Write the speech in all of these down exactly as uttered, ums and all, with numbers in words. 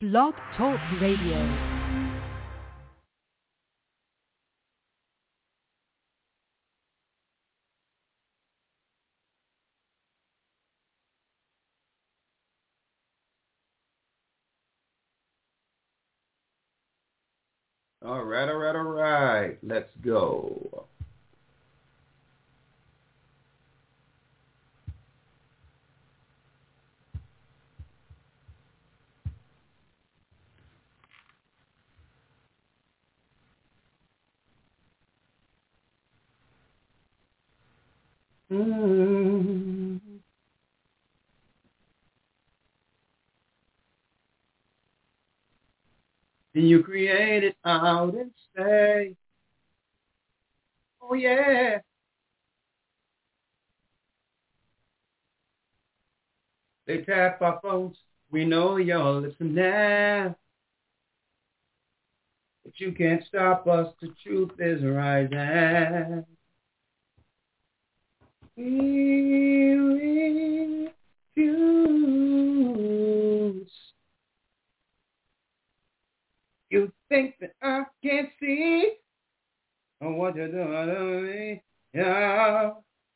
Blog Talk Radio. All right, all right, all right. Let's go. Mm. You created out and say, oh yeah. They tap our phones. We know you're listening now. But you can't stop us. The truth is rising. We refuse. You think that I can't see what you're doing to me? Yeah.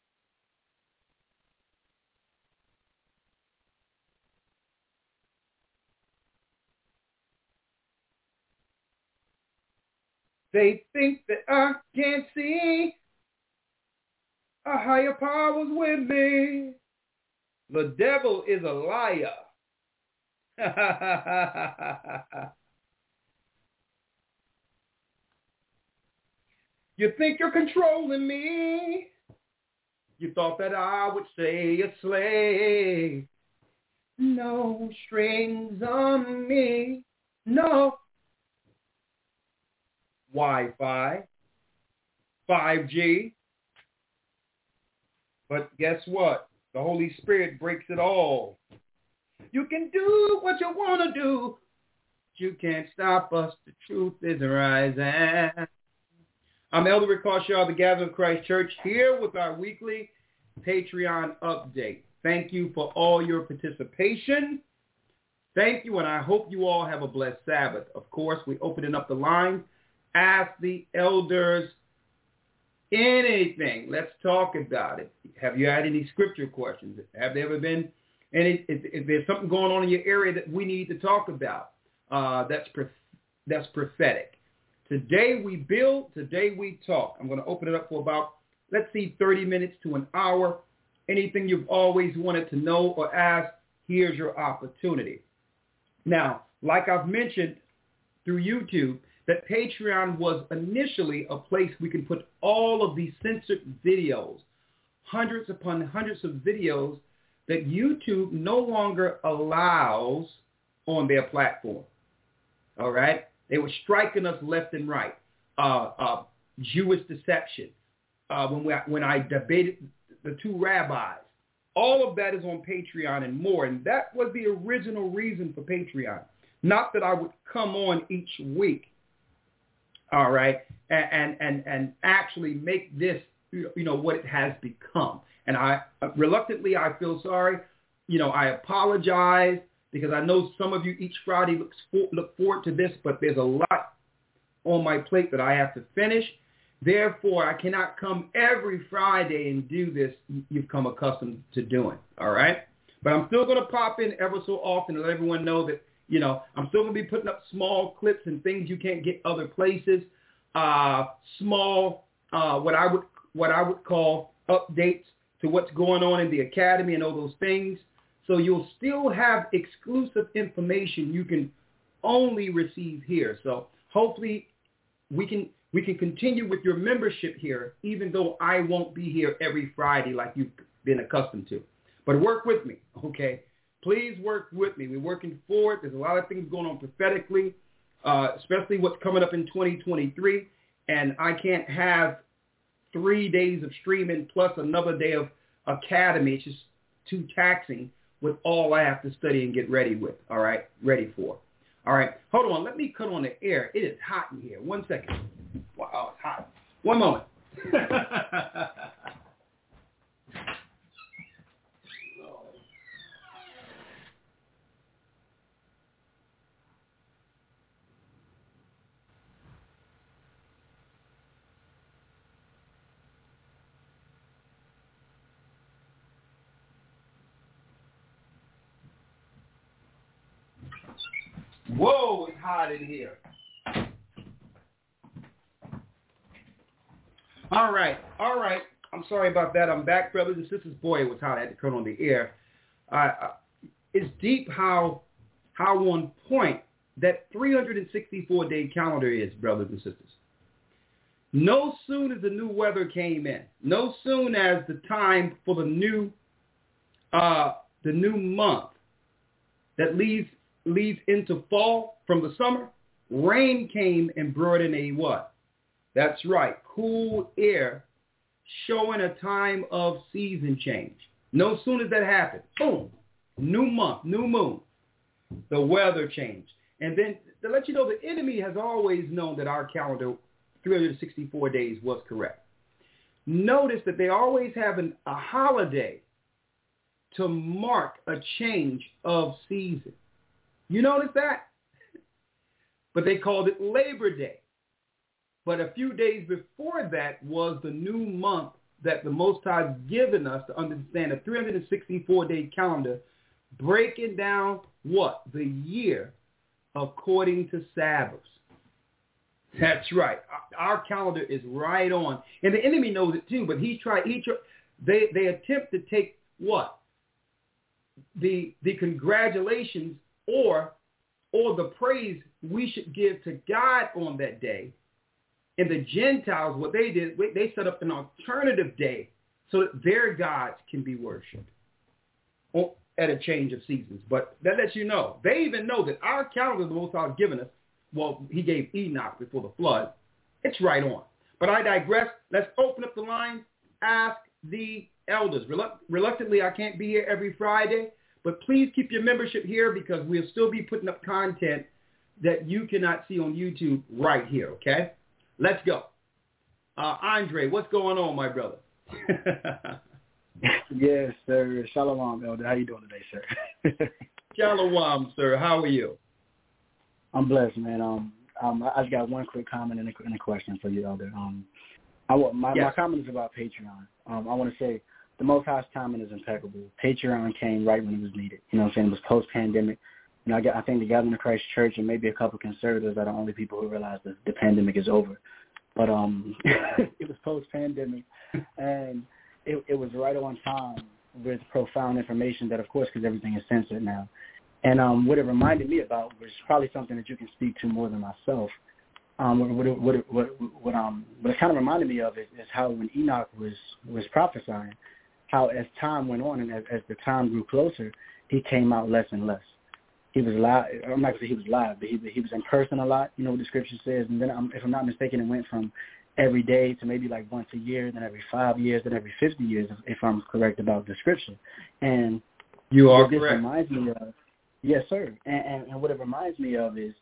They think that I can't see a higher power's with me. The devil is a liar. You think you're controlling me. You thought that I would say a slave. No strings on me. No. Wi-Fi. five G. But guess what? The Holy Spirit breaks it all. You can do what you want to do. But you can't stop us. The truth is rising. I'm Elder Rick Carshaw of the Gathering of Christ Church, here with our weekly Patreon update. Thank you for all your participation. Thank you, and I hope you all have a blessed Sabbath. Of course, we're opening up the line. Ask the elders anything. Let's talk about it. Have you had any scripture questions? Have there ever been any? If, if there's something going on in your area that we need to talk about, uh, that's that's prophetic. Today we build. Today we talk. I'm going to open it up for about, let's see, thirty minutes to an hour. Anything you've always wanted to know or ask, here's your opportunity. Now, like I've mentioned through YouTube, that Patreon was initially a place we can put all of these censored videos, hundreds upon hundreds of videos that YouTube no longer allows on their platform. All right? They were striking us left and right. Uh, uh, Jewish deception. Uh, when, we, when I debated the two rabbis. All of that is on Patreon and more. And that was the original reason for Patreon. Not that I would come on each week. All right, and and and actually make this, you know, what it has become. And I reluctantly, I feel sorry. You know, I apologize because I know some of you each Friday looks for, look forward to this, but there's a lot on my plate that I have to finish. Therefore, I cannot come every Friday and do this you've come accustomed to doing. All right, but I'm still going to pop in ever so often to let everyone know that, you know, I'm still going to be putting up small clips and things you can't get other places. Uh, small, uh, what I would what I would call updates to what's going on in the academy and all those things. So you'll still have exclusive information you can only receive here. So hopefully we can we can continue with your membership here, even though I won't be here every Friday like you've been accustomed to. But work with me, okay? Please work with me. We're working forward. There's a lot of things going on prophetically, uh, especially what's coming up in twenty twenty-three. And I can't have three days of streaming plus another day of academy. It's just too taxing with all I have to study and get ready with, all right, ready for. All right, hold on. Let me cut on the air. It is hot in here. One second. Wow, it's hot. One moment. Whoa, it's hot in here. All right, all right. I'm sorry about that. I'm back, brothers and sisters. Boy, it was hot. I had to turn on the air. Uh, uh, it's deep how how on point that three hundred sixty-four day calendar is, brothers and sisters. No soon as the new weather came in, no soon as the time for the new uh, the new month that leads leads into fall from the summer, rain came and brought in a what? That's right, cool air, showing a time of season change. No sooner as that happened, boom, new month, new moon, the weather changed. And then to let you know, the enemy has always known that our calendar, three hundred sixty-four days, was correct. Notice that they always have an, a holiday to mark a change of season. You notice that? But they called it Labor Day. But a few days before that was the new month that the Most High has given us to understand a three hundred sixty-four day calendar, breaking down what? The year according to Sabbaths. That's right. Our calendar is right on. And the enemy knows it too, but he tried, he tried, they, they attempt to take what? The, the congratulations or, or the praise we should give to God on that day. And the Gentiles, what they did, they set up an alternative day so that their gods can be worshipped at a change of seasons. But that lets you know. They even know that our calendar the Most High has given us, well, he gave Enoch before the flood. It's right on. But I digress. Let's open up the line. Ask the elders. Reluct- reluctantly, I can't be here every Friday. But please keep your membership here because we'll still be putting up content that you cannot see on YouTube right here, okay? Let's go. Uh, Andre, what's going on, my brother? Yes, sir. Shalom, Elder. How you doing today, sir? Shalom, sir. How are you? I'm blessed, man. Um, um, I just got one quick comment and a, and a question for you, Elder. Um, I my, yes. my comment is about Patreon. Um, I want to say the Most High's timing is impeccable. Patreon came right when it was needed. You know what I'm saying? It was post-pandemic. You know, I, got, I think the Gathering of Christ Church and maybe a couple conservatives are the only people who realize that the pandemic is over. But um, it was post-pandemic, and it, it was right on time with profound information that, of course, because everything is censored now. And um, what it reminded me about was probably something that you can speak to more than myself. Um, what, what, what, what, what, um, what it kind of reminded me of is, is how when Enoch was, was prophesying, how as time went on and as, as the time grew closer, he came out less and less. He was live. I'm not going to say he was live, but he, he was in person a lot, you know what the scripture says. And then, um, if I'm not mistaken, it went from every day to maybe like once a year, then every five years, then every fifty years, if I'm correct about the scripture. And you are what this correct. reminds me of, yes, sir. And, and, and what it reminds me of is,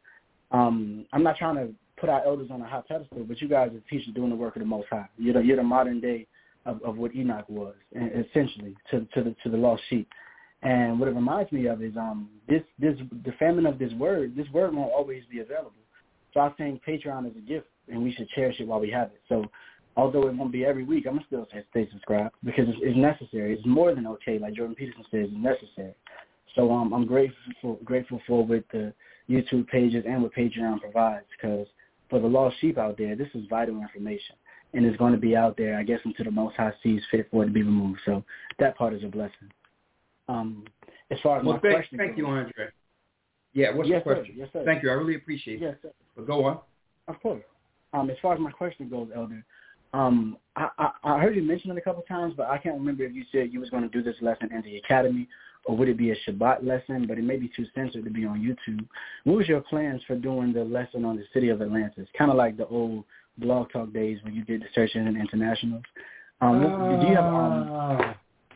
um, I'm not trying to put our elders on a high pedestal, but you guys are teachers doing the work of the Most High. You're the, you're the modern day of, of what Enoch was, essentially, to, to the to the lost sheep. And what it reminds me of is um this this the famine of this word. This word won't always be available. So I think Patreon is a gift, and we should cherish it while we have it. So although it won't be every week, I'm gonna still say stay subscribed because it's, it's necessary. It's more than okay, like Jordan Peterson says, it's necessary. So um, I'm grateful for, grateful for what the YouTube pages and what Patreon provides, because for the lost sheep out there, this is vital information, and it's going to be out there, I guess, until the Most High sees fit for it to be removed. So that part is a blessing. Um, as far as well, my thank, question thank goes, you, Andre. Yeah, what's yes, the question? Sir. Yes, sir. Thank you. I really appreciate yes, it. Sir. But go on. Of course. Um, as far as my question goes, Elder, um, I, I, I heard you mention it a couple times, but I can't remember if you said you was going to do this lesson in the academy, or would it be a Shabbat lesson, but it may be too censored to be on YouTube. What was your plans for doing the lesson on the city of Atlantis? Kind of like the old Blog Talk days when you did the Search Engine Internationals. Um, uh, do you have um,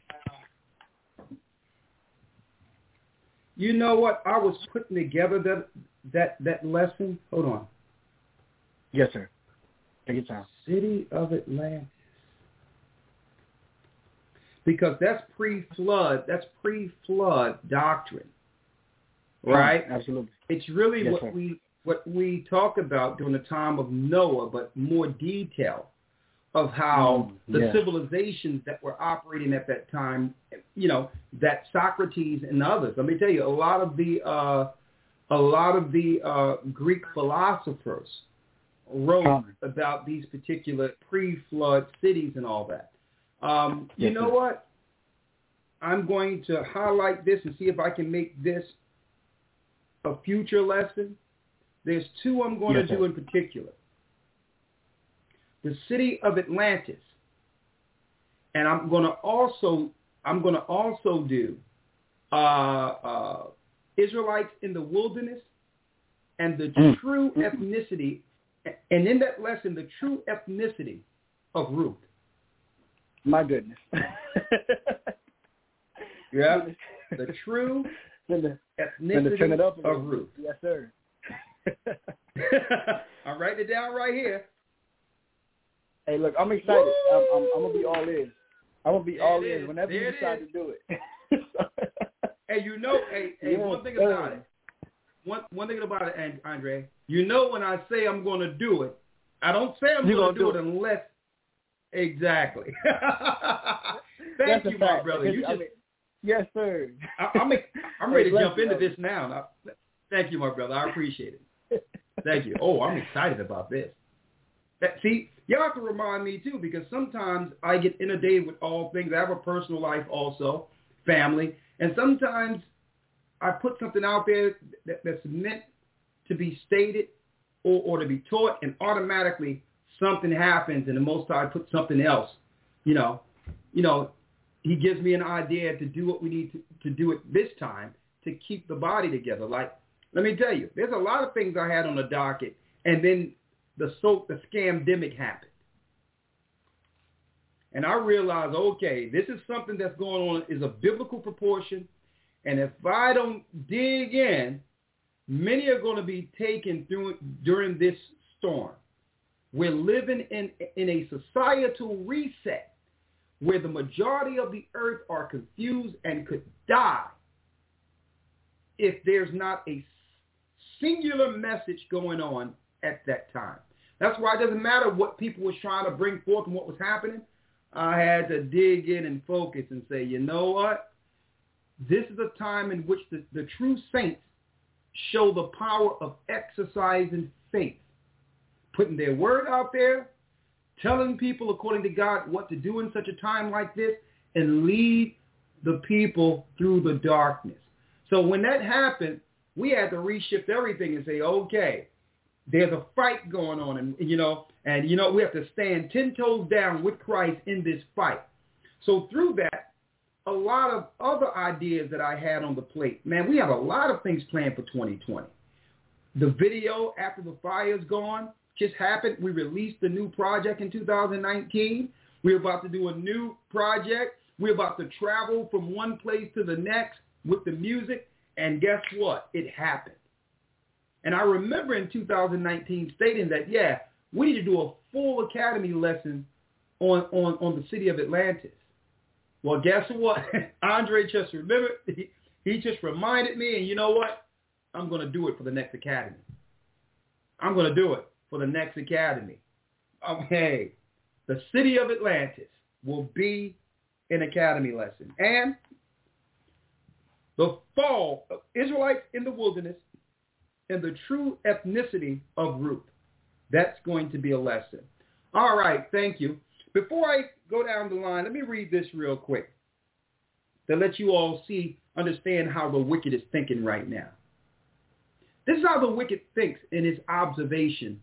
You know what? I was putting together that that that lesson. Hold on. Yes, sir. Take your time. City of Atlantis. Because that's pre-flood. That's pre-flood doctrine, right? Oh, absolutely. It's really yes, what sir. we what we talk about during the time of Noah, but more detail of how mm, the yeah. civilizations that were operating at that time, you know, that Socrates and others. Let me tell you, a lot of the uh, a lot of the uh, Greek philosophers wrote Common. about these particular pre-flood cities and all that. Um, you Yes, know sir. what? I'm going to highlight this and see if I can make this a future lesson. There's two I'm going Yes, to do sir. in particular. The city of Atlantis. And I'm going to also I'm going to also do uh, uh, Israelites in the wilderness and the Mm. true ethnicity, and in that lesson, the true ethnicity of Ruth. My goodness. Yeah, the true Send the, send the, turn ethnicity it up a of little Ruth. bit. Yes, sir. I'm writing it down right here. Hey, look, I'm excited. I'm, I'm, I'm gonna be all in. I'm gonna be There all it in is. whenever There you it decide is. to do it. Hey, you know, hey, hey, Yes, one thing sir. about it. One one thing about it, And- Andre. You know, when I say I'm going to do it, I don't say I'm You going to do, gonna it do unless. Exactly. Thank That's a you, my fact. brother. You I just. mean, yes, sir. I, I'm I'm ready Hey, to jump bless you, into brother. this now. Now. Thank you, my brother. I appreciate it. Thank you. Oh, I'm excited about this. That, see, you have to remind me too, because sometimes I get inundated with all things. I have a personal life also, family, and sometimes I put something out there that, that's meant to be stated or, or to be taught, and automatically something happens, and the Most High puts something else. You know, you know, He gives me an idea to do what we need to, to do at this time to keep the body together. Like, let me tell you, there's a lot of things I had on the docket, and then the so the scamdemic happened. And I realized, okay, this is something that's going on, is a biblical proportion, and if I don't dig in, many are going to be taken through during this storm. We're living in, in a societal reset where the majority of the earth are confused and could die if there's not a singular message going on at that time. That's why it doesn't matter what people were trying to bring forth and what was happening. I had to dig in and focus and say, you know what? This is a time in which the, the true saints show the power of exercising faith, putting their word out there, telling people according to God what to do in such a time like this, and lead the people through the darkness. So when that happened, we had to reshift everything and say, okay, there's a fight going on, and you know, and you know, we have to stand ten toes down with Christ in this fight. So through that, a lot of other ideas that I had on the plate, man, we have a lot of things planned for twenty twenty. The video After the Fire's Gone just happened. We released the new project in two thousand nineteen. We're about to do a new project. We're about to travel from one place to the next with the music, and guess what? It happened. And I remember in two thousand nineteen stating that, yeah, we need to do a full academy lesson on, on, on the city of Atlantis. Well, guess what? Andre just remembered. He, he just reminded me, and you know what? I'm going to do it for the next academy. I'm going to do it for the next academy. Okay. The city of Atlantis will be an academy lesson. And the fall of Israelites in the wilderness and the true ethnicity of Ruth. That's going to be a lesson. All right, thank you. Before I go down the line, let me read this real quick to let you all see, understand how the wicked is thinking right now. This is how the wicked thinks in his observation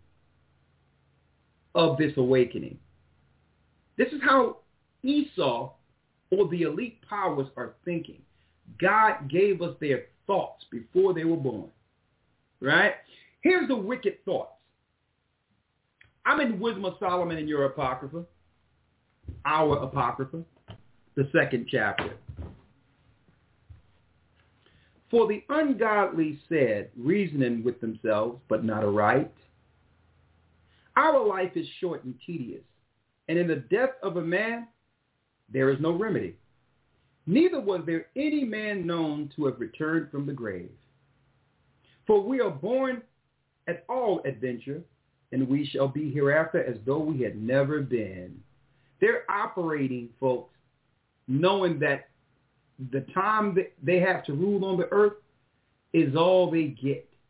of this awakening. This is how Esau or the elite powers are thinking. God gave us their thoughts before they were born. Right? Here's the wicked thoughts. I'm in Wisdom of Solomon in your Apocrypha, our Apocrypha, the second chapter. For the ungodly said, reasoning with themselves, but not aright, our life is short and tedious, and in the death of a man there is no remedy. Neither was there any man known to have returned from the grave. For we are born at all adventure, and we shall be hereafter as though we had never been. They're operating, folks, knowing that the time that they have to rule on the earth is all they get.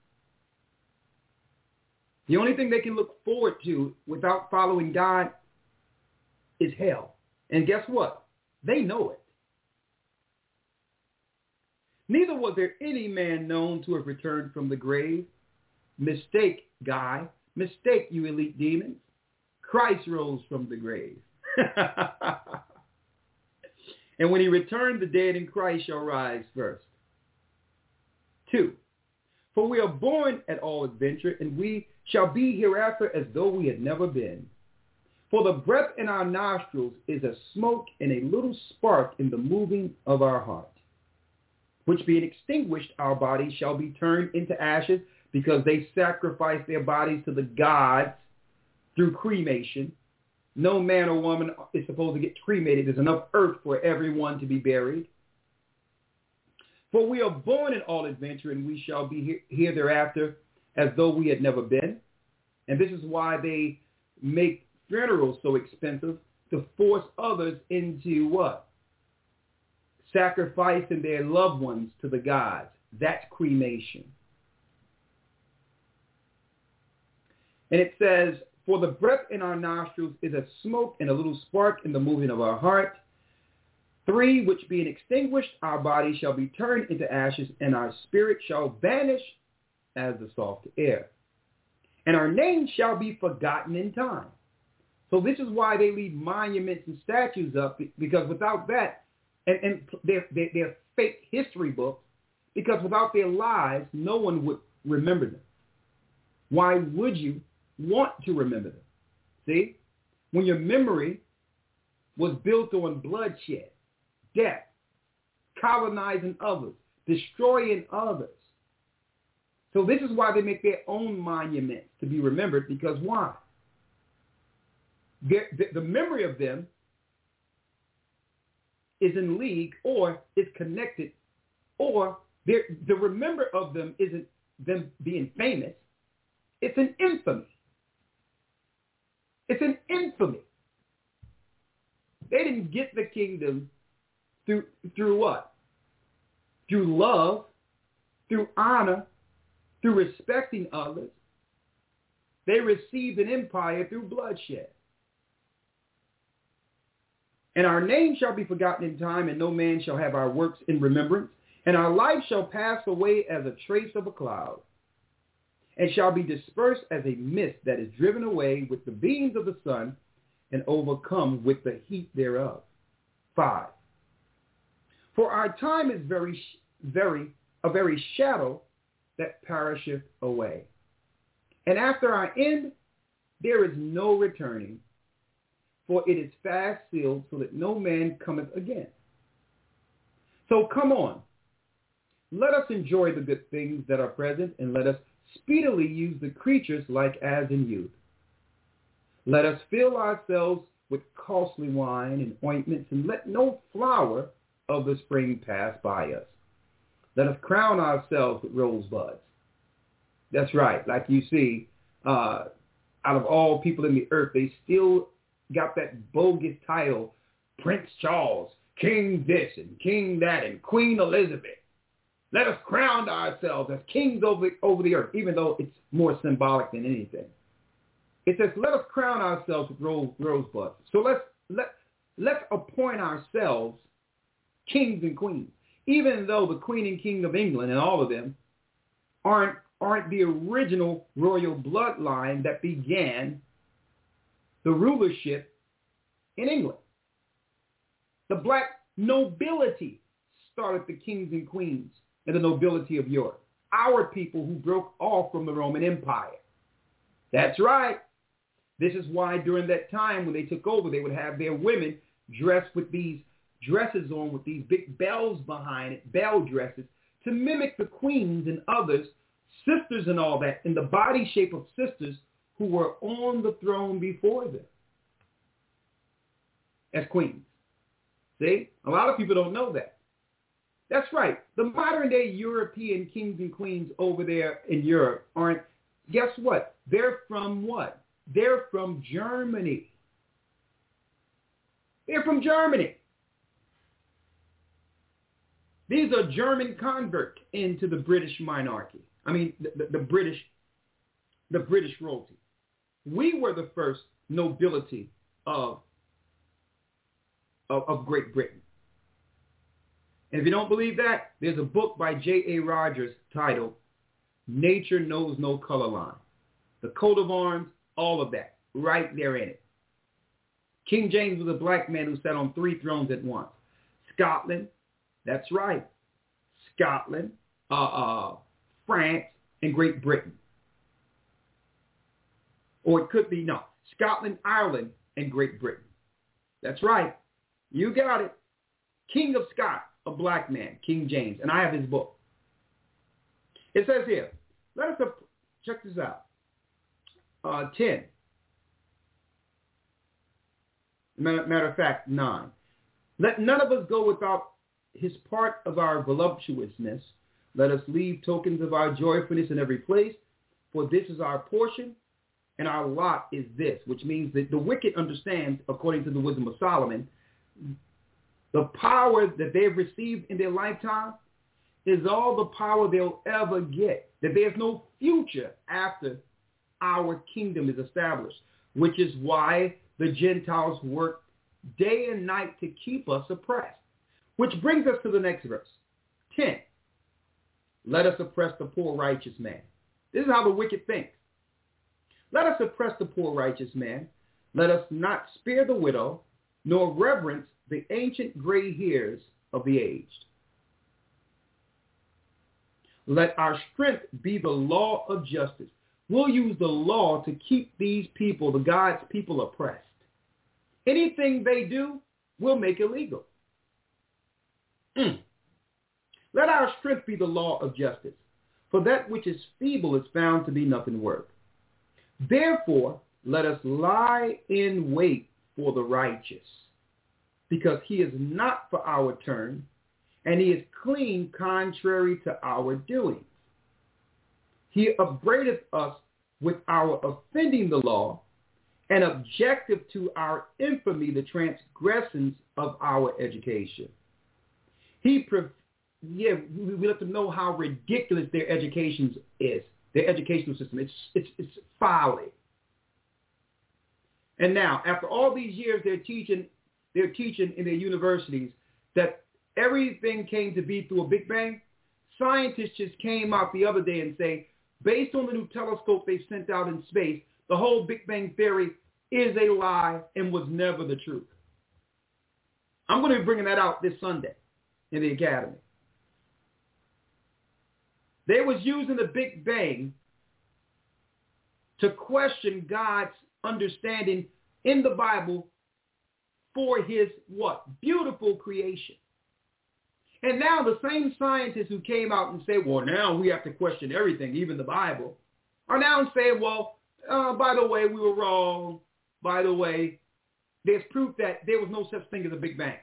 The only thing they can look forward to without following God is hell. And guess what? They know it. Neither was there any man known to have returned from the grave. Mistake, guy. Mistake, you elite demons. Christ rose from the grave. And when he returned, the dead in Christ shall rise first. Two, for we are born at all adventure, and we shall be hereafter as though we had never been. For the breath in our nostrils is a smoke and a little spark in the moving of our heart, which being extinguished, our bodies shall be turned into ashes, because they sacrifice their bodies to the gods through cremation. No man or woman is supposed to get cremated. There's enough earth for everyone to be buried. For we are born in all adventure, and we shall be here, here thereafter as though we had never been. And this is why they make funerals so expensive, to force others into what? Sacrificing their loved ones to the gods. That's cremation. And it says, for the breath in our nostrils is a smoke and a little spark in the moving of our heart. Three, which being extinguished, our body shall be turned into ashes, and our spirit shall vanish as the soft air. And our name shall be forgotten in time. So this is why they leave monuments and statues up, because without that, and, and they're, they're, they're fake history books, because without their lives, no one would remember them. Why would you want to remember them? See? When your memory was built on bloodshed, death, colonizing others, destroying others. So this is why they make their own monuments to be remembered, because why? The, the, the memory of them is in league or is connected, or the remember of them isn't them being famous. It's an infamy. It's an infamy. They didn't get the kingdom through through what? Through love, through honor, through respecting others. They received an empire through bloodshed. And our name shall be forgotten in time, and no man shall have our works in remembrance. And our life shall pass away as a trace of a cloud, and shall be dispersed as a mist that is driven away with the beams of the sun and overcome with the heat thereof. Five. For our time is very, very, a very shadow that perisheth away. And after our end, there is no returning, for it is fast sealed, so that no man cometh again. So come on. Let us enjoy the good things that are present, and let us speedily use the creatures like as in youth. Let us fill ourselves with costly wine and ointments, and let no flower of the spring pass by us. Let us crown ourselves with rosebuds. That's right. Like you see, uh, out of all people in the earth, they still got that bogus title, Prince Charles, King this and King that, and Queen Elizabeth. Let us crown ourselves as kings over, over the earth, even though it's more symbolic than anything. It says, let us crown ourselves with rose, rosebuds. So let's, let, let's appoint ourselves kings and queens, even though the Queen and King of England and all of them aren't, aren't the original royal bloodline that began the rulership in England. The black nobility started the kings and queens and the nobility of Europe. Our people who broke off from the Roman Empire. That's right. This is why during that time when they took over, they would have their women dressed with these dresses on with these big bells behind it, bell dresses, to mimic the queens and others, sisters and all that, in the body shape of sisters who were on the throne before them as queens. See? A lot of people don't know that. That's right. The modern day European kings and queens over there in Europe aren't, guess what? They're from what? They're from Germany. They're from Germany. These are German converts into the British monarchy. I mean, the, the, the British the British royalty. We were the first nobility of, of, of Great Britain. And if you don't believe that, there's a book by J A Rogers titled Nature Knows No Color Line. The coat of arms, all of that, right there in it. King James was a black man who sat on three thrones at once. Scotland, that's right. Scotland, uh, uh, France, and Great Britain. Or it could be, no, Scotland, Ireland, and Great Britain. That's right. You got it. King of Scots, a black man, King James, and I have his book. It says here, let us, check this out, uh, ten. Matter, matter of fact, nine. Let none of us go without his part of our voluptuousness. Let us leave tokens of our joyfulness in every place, for this is our portion, and our lot is this, which means that the wicked understand, according to the wisdom of Solomon, the power that they've received in their lifetime is all the power they'll ever get, that there's no future after our kingdom is established, which is why the Gentiles work day and night to keep us oppressed. Which brings us to the next verse, ten. Let us oppress the poor righteous man. This is how the wicked think. Let us oppress the poor righteous man. Let us not spare the widow, nor reverence the ancient gray hairs of the aged. Let our strength be the law of justice. We'll use the law to keep these people, the God's people, oppressed. Anything they do, we'll make illegal. Mm. Let our strength be the law of justice, for that which is feeble is found to be nothing worth. Therefore, let us lie in wait for the righteous, because he is not for our turn, and he is clean contrary to our doings. He upbraideth us with our offending the law, and objective to our infamy, the transgressions of our education. He, pre- yeah, we, we let them know how ridiculous their education is, their educational system. It's, it's, it's folly. And now, after all these years, they're teaching, they're teaching in their universities that everything came to be through a Big Bang. Scientists just came out the other day and say, based on the new telescope they sent out in space, the whole Big Bang Theory is a lie and was never the truth. I'm going to be bringing that out this Sunday in the academy. They was using the Big Bang to question God's understanding in the Bible for his what? Beautiful creation. And now the same scientists who came out and said, well, now we have to question everything, even the Bible, are now saying, well, uh, by the way, we were wrong. By the way, there's proof that there was no such thing as a Big Bang.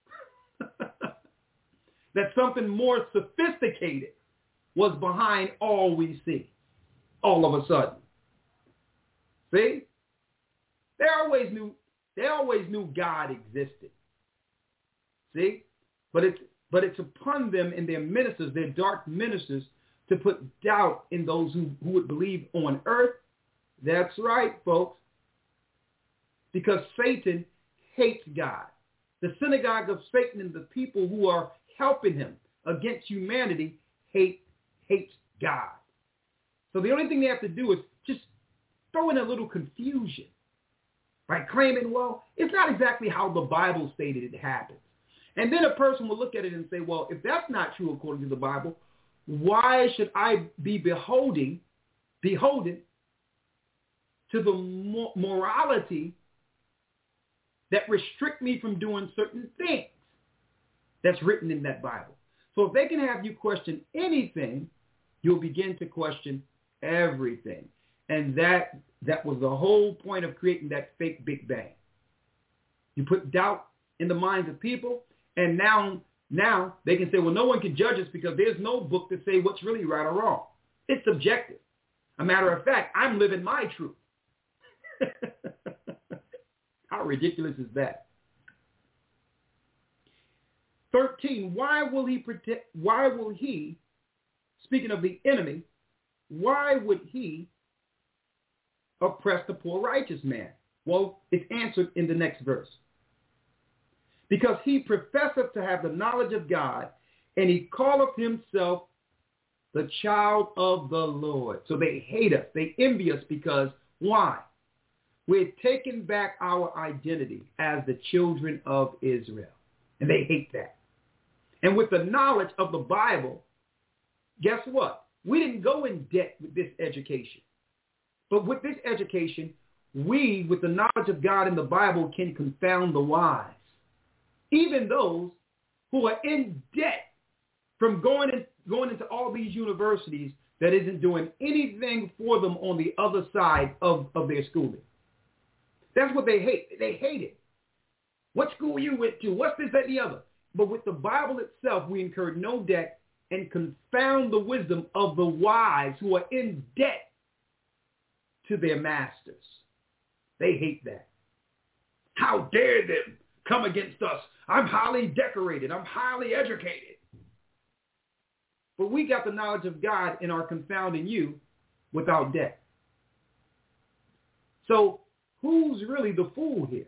That something more sophisticated was behind all we see all of a sudden. See? They always knew, they always knew God existed. See? But it's, but it's upon them and their ministers, their dark ministers, to put doubt in those who, who would believe on earth. That's right, folks. Because Satan hates God. The synagogue of Satan and the people who are helping him against humanity hate hates God. So the only thing they have to do is just throw in a little confusion by claiming, well, it's not exactly how the Bible stated it happens. And then a person will look at it and say, well, if that's not true according to the Bible, why should I be beholding, beholden to the mo- morality that restrict me from doing certain things that's written in that Bible? So if they can have you question anything, you'll begin to question everything. And that that was the whole point of creating that fake Big Bang. You put doubt in the minds of people, and now, now they can say, well, no one can judge us because there's no book to say what's really right or wrong. It's subjective. A matter of fact, I'm living my truth. How ridiculous is that? thirteen, why will he protect, why will he, speaking of the enemy, why would he oppress the poor righteous man? Well, it's answered in the next verse. Because he professeth to have the knowledge of God, and he calleth himself the child of the Lord. So they hate us. They envy us because why? We're taking back our identity as the children of Israel. And they hate that. And with the knowledge of the Bible, guess what? We didn't go in debt with this education. But with this education, we, with the knowledge of God in the Bible, can confound the wise. Even those who are in debt from going, in, going into all these universities that isn't doing anything for them on the other side of, of their schooling. That's what they hate. They hate it. What school you went to? What's this, that, and the other? But with the Bible itself, we incur no debt and confound the wisdom of the wise who are in debt to their masters. They hate that. How dare them come against us? I'm highly decorated. I'm highly educated. But we got the knowledge of God and are confounding you without debt. So who's really the fool here?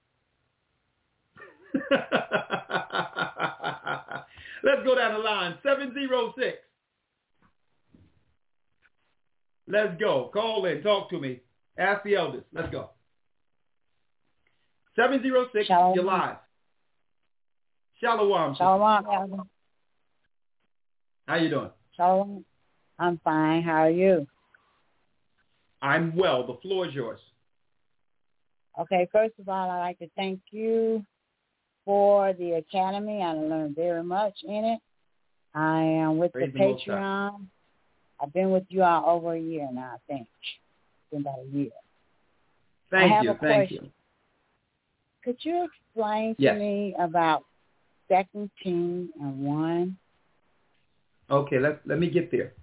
Let's go down the line. seven zero six. Let's go. Call in. Talk to me. Ask the elders. Let's go. seven zero six. Shalom. You're live. Shalom. Shalom, Elder. How you doing? Shalom. I'm fine. How are you? I'm well. The floor is yours. Okay, first of all, I'd like to thank you for the Academy. I learned very much in it. I am with Praise the the Most High. Patreon. I've been with you all over a year now, I think. It's been about a year. Thank I have you. a Thank question. you. Could you explain Yes. to me about Second Kings and one? Okay, let let me get there.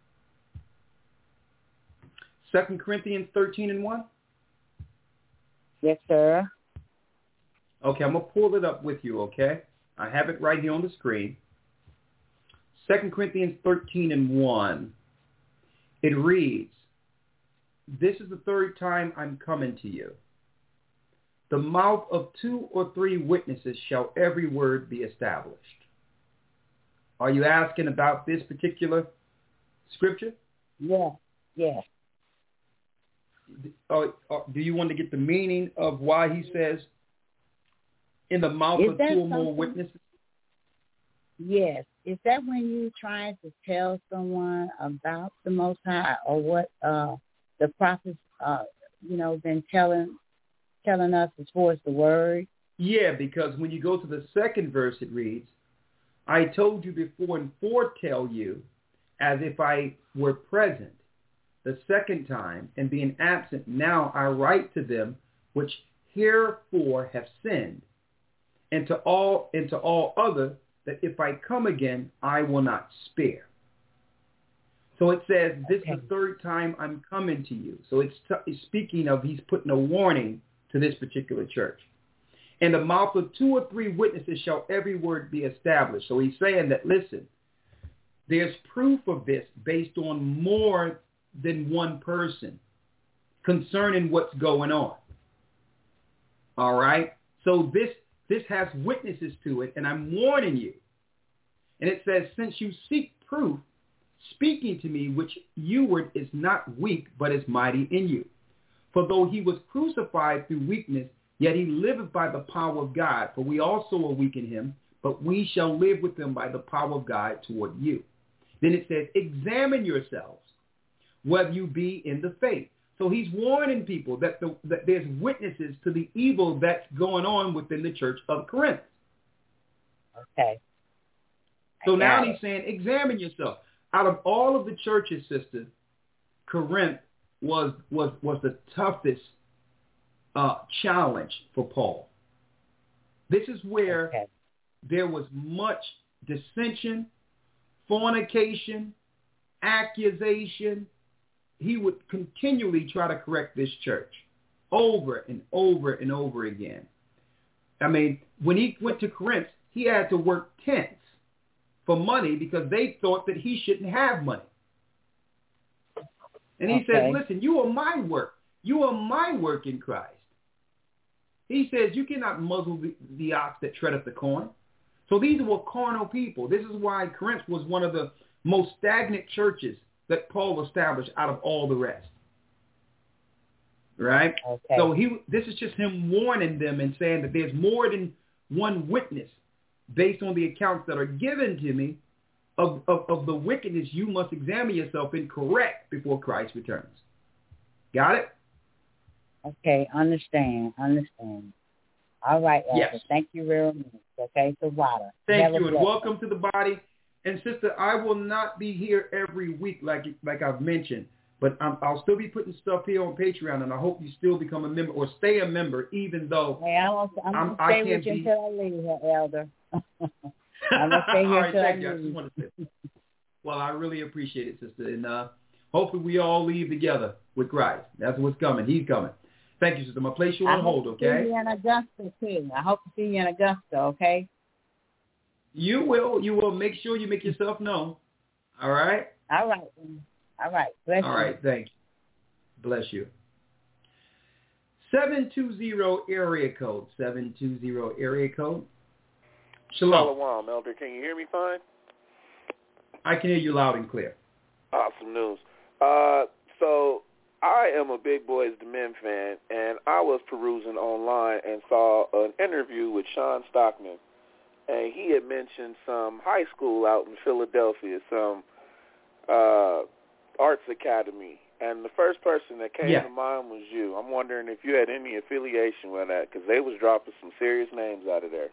Second Corinthians thirteen and one. Yes, sir. Okay, I'm gonna pull it up with you. Okay, I have it right here on the screen. Second Corinthians thirteen and one. It reads, "This is the third time I'm coming to you. The mouth of two or three witnesses shall every word be established." Are you asking about this particular scripture? Yeah. Yes. Uh, uh, do you want to get the meaning of why he says, in the mouth Is of that two or more something- witnesses? Yes. Is that when you trying to tell someone about the Most High, or what uh, the prophets, uh, you know, been telling telling us as far as the word? Yeah, because when you go to the second verse, it reads, "I told you before and foretell you as if I were present the second time, and being absent now I write to them which herefore have sinned, and to all and to all other that if I come again I will not spare." So it says, this Okay. is the third time I'm coming to you. So it's, t- it's speaking of, he's putting a warning to this particular church. "In the mouth of two or three witnesses shall every word be established." So he's saying that, listen, there's proof of this based on more than one person concerning what's going on. All right? So this this has witnesses to it, and I'm warning you. And it says, "Since you seek proof, speaking to me, which youward is not weak, but is mighty in you. For though he was crucified through weakness, yet he liveth by the power of God. For we also are weak in him, but we shall live with him by the power of God toward you." Then it says, "Examine yourselves, whether you be in the faith." So he's warning people that, the, that there's witnesses to the evil that's going on within the church of Corinth. Okay. So I now got he's it. saying, examine yourself. Out of all of the churches, sister, Corinth was was was the toughest uh, challenge for Paul. This is where Okay. there was much dissension, fornication, accusation. He would continually try to correct this church over and over and over again. I mean, when he went to Corinth, he had to work tents for money because they thought that he shouldn't have money. And he Okay. says, listen, you are my work. You are my work in Christ. He says you cannot muzzle the, the ox that treadeth the corn. So these were carnal people. This is why Corinth was one of the most stagnant churches that Paul established out of all the rest. Right? Okay. So he, this is just him warning them and saying that there's more than one witness based on the accounts that are given to me of, of, of the wickedness you must examine yourself and correct before Christ returns. Got it? Okay, understand, understand. All right, Elder. Yes. Thank you very much. Okay, so water. Thank Have a you, and blessing. welcome to the body. And sister, I will not be here every week like like I've mentioned, but I'm, I'll still be putting stuff here on Patreon, and I hope you still become a member or stay a member, even though Hey, I'm, I'm, I'm, going I to stay can't with you be. until I leave here, Elder. I'm going to stay here All right, until thank I you. I just leave. wanted to say. Well, I really appreciate it, sister, and uh, hopefully we all leave together with Christ. That's what's coming. He's coming. Thank you, sister. I'm going to place you on I hold, hope to okay? see you in Augusta, too. I hope to see you in Augusta, okay? You will. You will. Make sure you make yourself known. All right? All right. All right. Bless All you. right. Thank you. Bless you. seven two zero area code. seven two zero area code. Shalom. Shalom, Elder. Can you hear me fine? I can hear you loud and clear. Awesome news. Uh, so I am a Big Boys the Men fan, and I was perusing online and saw an interview with Sean Stockman. And he had mentioned some high school out in Philadelphia, some uh, arts academy. And the first person that came Yeah. to mind was you. I'm wondering if you had any affiliation with that, because they was dropping some serious names out of there.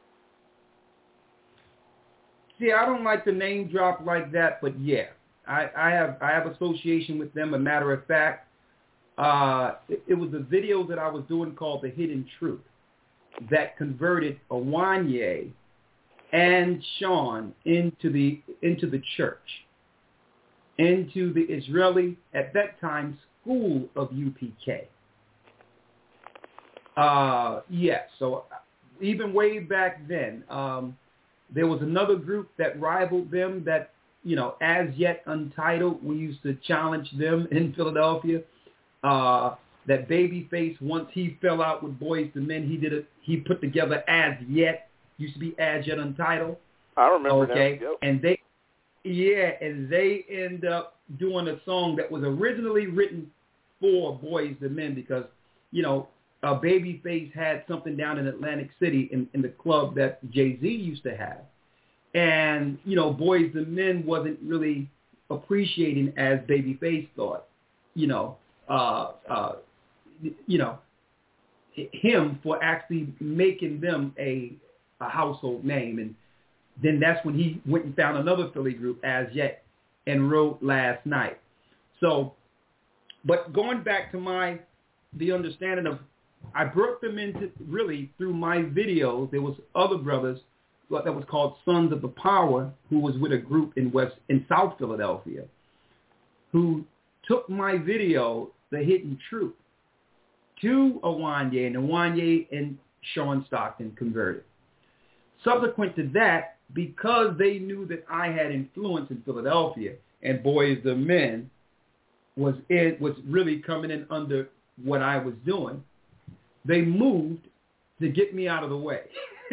See, I don't like the name drop like that, but yeah, I, I have I have association with them. A matter of fact, uh, it, it was a video that I was doing called The Hidden Truth that converted Awanye and Sean into the into the church, into the Israeli, at that time, school of U P K. Uh, yes, so even way back then, um, there was another group that rivaled them that, you know, as yet untitled. We used to challenge them in Philadelphia. Uh, that Babyface, once he fell out with Boys to Men, he did it. He put together As Yet. Used to be As Yet Untitled. I remember Okay, that. Yep. and they, yeah, and they end up doing a song that was originally written for Boys to Men because, you know, uh, Babyface had something down in Atlantic City in, in the club that Jay-Z used to have. And, you know, Boys to Men wasn't really appreciating as Babyface thought, you know, uh, uh, you know, him for actually making them a, a household name. And then that's when he went and found another Philly group, As Yet, and wrote Last Night. So, but going back to my, the understanding of, I brought them into, really, through my videos. There was other brothers that was called Sons of the Power, who was with a group in West, in South Philadelphia, who took my video, The Hidden Truth, to Awanye, and Awanye and Sean Stockton converted. Subsequent to that, because they knew that I had influence in Philadelphia and Boys the Men was it was really coming in under what I was doing, they moved to get me out of the way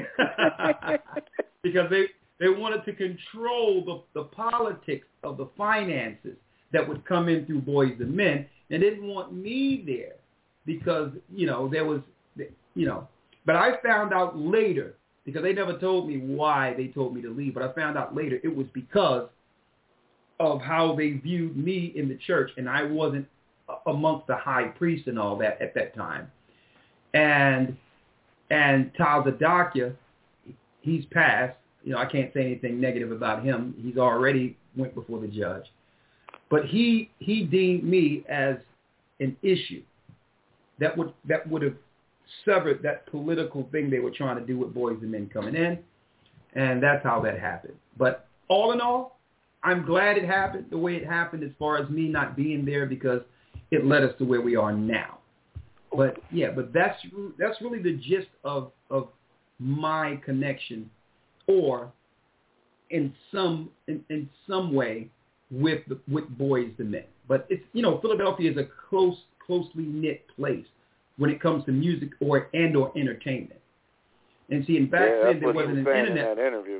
because they they wanted to control the, the politics of the finances that would come in through Boys and Men, and didn't want me there because, you know, there was, you know, but I found out later, because they never told me why they told me to leave, but I found out later it was because of how they viewed me in the church, and I wasn't amongst the high priest and all that at that time. And and Tal Zadakia, he's passed. You know, I can't say anything negative about him. He's already went before the judge. But he he deemed me as an issue that would that would have severed that political thing they were trying to do with Boys and Men coming in, and that's how that happened. But all in all, I'm glad it happened the way it happened as far as me not being there, because it led us to where we are now. But yeah, but that's that's really the gist of of my connection, or in some in, in some way with the, with Boys to Men. But it's, you know, Philadelphia is a close closely knit place when it comes to music or and or entertainment. And see, and back yeah, then there wasn't was an internet. In that interview.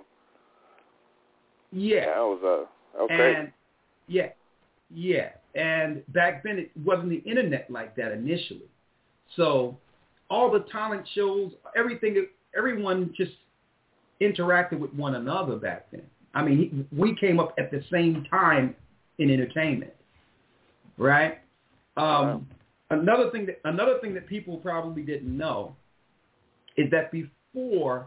Yeah. yeah, that was uh, okay. And yeah, yeah, and back then it wasn't the internet like that initially. So all the talent shows, everything, everyone just interacted with one another back then. I mean, we came up at the same time in entertainment, right? Um, wow. Another thing that another thing that people probably didn't know is that before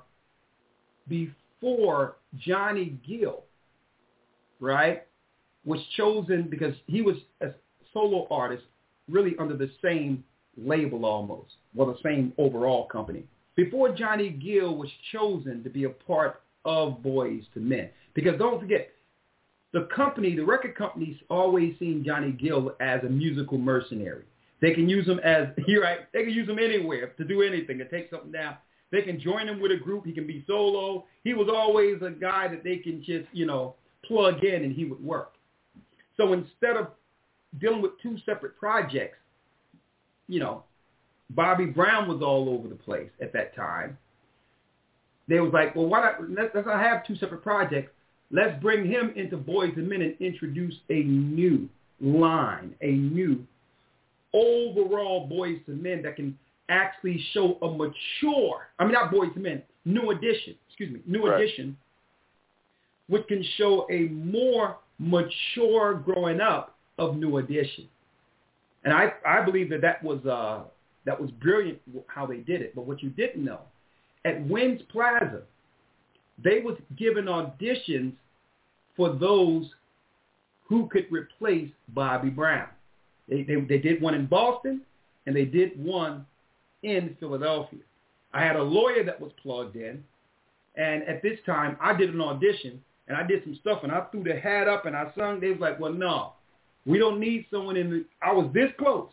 before Johnny Gill, right, was chosen because he was a solo artist, really under the same label almost, well, the same overall company. Before Johnny Gill was chosen to be a part of Boyz two Men, because don't forget, the company, the record companies, always seen Johnny Gill as a musical mercenary. They can use him as, you're right, they can use him anywhere to do anything, to take something down. They can join him with a group. He can be solo. He was always a guy that they can just, you know, plug in and he would work. So instead of dealing with two separate projects, you know, Bobby Brown was all over the place at that time. They was like, well, why not, let's, let's not have two separate projects. Let's bring him into Boyz two Men and introduce a new line, a new overall Boyz two Men that can actually show a mature, I mean, not Boyz two Men, New Edition, excuse me, New right. Edition, which can show a more mature growing up of New Edition. And I, I believe that that was, uh, that was brilliant how they did it. But what you didn't know, at Wynn's Plaza, they was given auditions for those who could replace Bobby Brown. They, they, they did one in Boston, and they did one in Philadelphia. I had a lawyer that was plugged in, and at this time, I did an audition, and I did some stuff, and I threw the hat up, and I sung. They was like, well, no, we don't need someone in the, I was this close.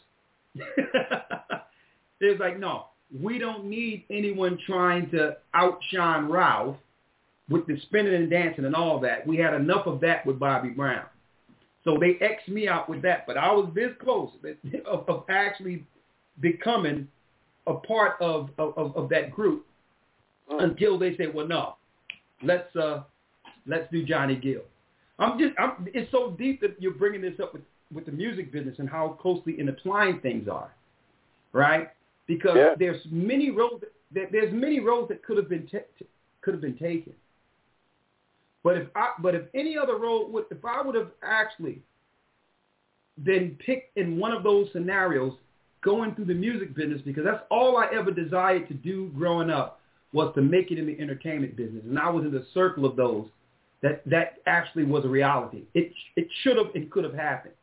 They was like, no, we don't need anyone trying to outshine Ralph with the spinning and dancing and all that. We had enough of that with Bobby Brown. So they X'd me out with that, but I was this close of, of actually becoming a part of, of, of that group until they said, well, no, let's uh, let's do Johnny Gill. I'm just, I'm, it's so deep that you're bringing this up with, with the music business and how closely intertwined things are, right? Because yeah. there's many roads that there's many roads that could have been t- t- could have been taken. But if I, but if any other road would, if I would have actually been picked in one of those scenarios, going through the music business, because that's all I ever desired to do growing up, was to make it in the entertainment business, and I was in the circle of those that that actually was a reality. It it should have and could have happened.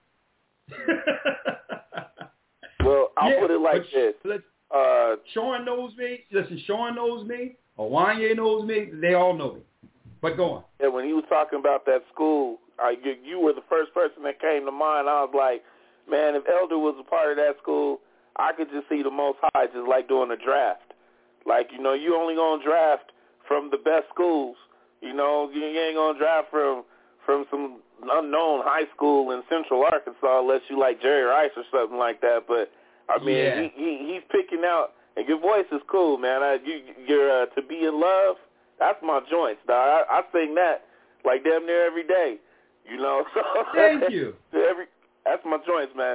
Well, I'll yeah, put it like this. Uh, Sean knows me. Listen, Sean knows me. Owanye knows me. They all know me. But go on. Yeah, when he was talking about that school, I, you, you were the first person that came to mind. I was like, man, if Elder was a part of that school, I could just see the Most High just like doing a draft. Like, you know, you only going to draft from the best schools. You know, you ain't going to draft from from some unknown high school in Central Arkansas unless you like Jerry Rice or something like that. But, I mean, yeah. he, he he's picking out, and your voice is cool, man. I, you, you're uh, To Be in Love, that's my joints, dog. I, I sing that like damn near every day, you know. So Thank you. every, that's my joints, man.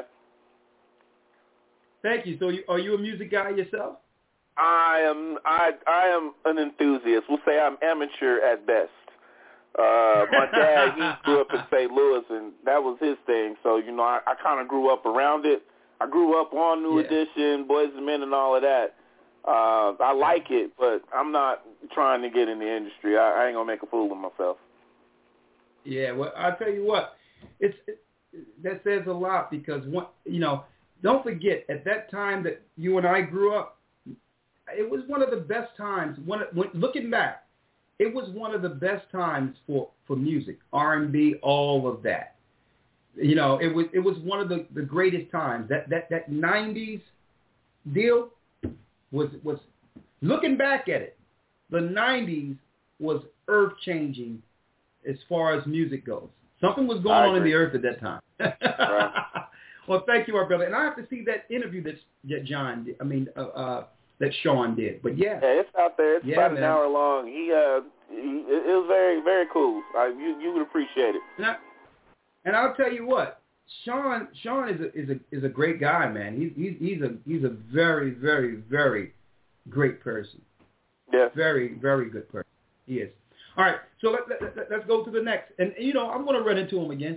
Thank you. So you, are you a music guy yourself? I am I I am an enthusiast. We'll say I'm amateur at best. Uh, my dad, he grew up in Saint Louis, and that was his thing. So, you know, I, I kind of grew up around it. I grew up on New yeah. Edition, Boyz two Men, and all of that. Uh, I like it, but I'm not trying to get in the industry. I, I ain't going to make a fool of myself. Yeah, well, I'll tell you what. It's it, that says a lot because, one, you know, don't forget, at that time that you and I grew up, it was one of the best times. One, when, looking back, it was one of the best times for, for music, R and B, all of that. You know, it was it was one of the, the greatest times. That that that nineties deal was was looking back at it. The nineties was earth changing as far as music goes. Something was going on in the earth at that time. Right. Well, thank you, our brother. And I have to see that interview that's, that John did. I mean, uh, uh, that Sean did. But yeah. Yeah, it's out there. It's yeah, about man. an hour long. He, uh, he, it was very, very cool. Uh, you, you would appreciate it. And, I, and I'll tell you what, Sean, Sean is a is a is a great guy, man. He's he's he's a he's a very, very, very great person. Yeah. Very, very good person. He is. All right, so let, let, let, let's go to the next. And, you know, I'm going to run into him again.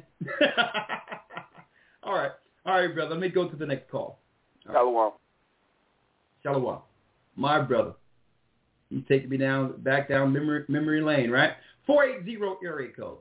All right. All right, brother. Let me go to the next call. Shalom. Shalom. My brother. He's taking me down, back down memory, memory lane, right? four eight zero area code.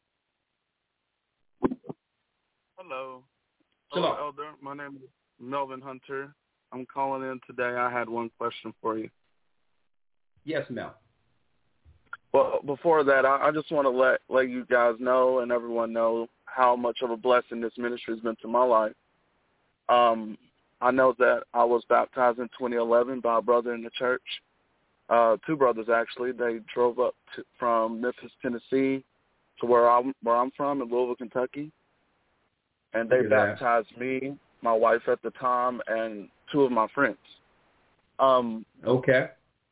Hello. Hello. Hello, Elder. My name is Melvin Hunter. I'm calling in today. I had one question for you. Yes, Mel. Well, before that, I, I just want to let, let you guys know and everyone know how much of a blessing this ministry has been to my life. Um, I know that I was baptized in twenty eleven by a brother in the church, uh, two brothers actually. They drove up to, from Memphis, Tennessee, to where I'm where I'm from in Louisville, Kentucky, and they baptized that. me, my wife at the time, and two of my friends. Um, okay.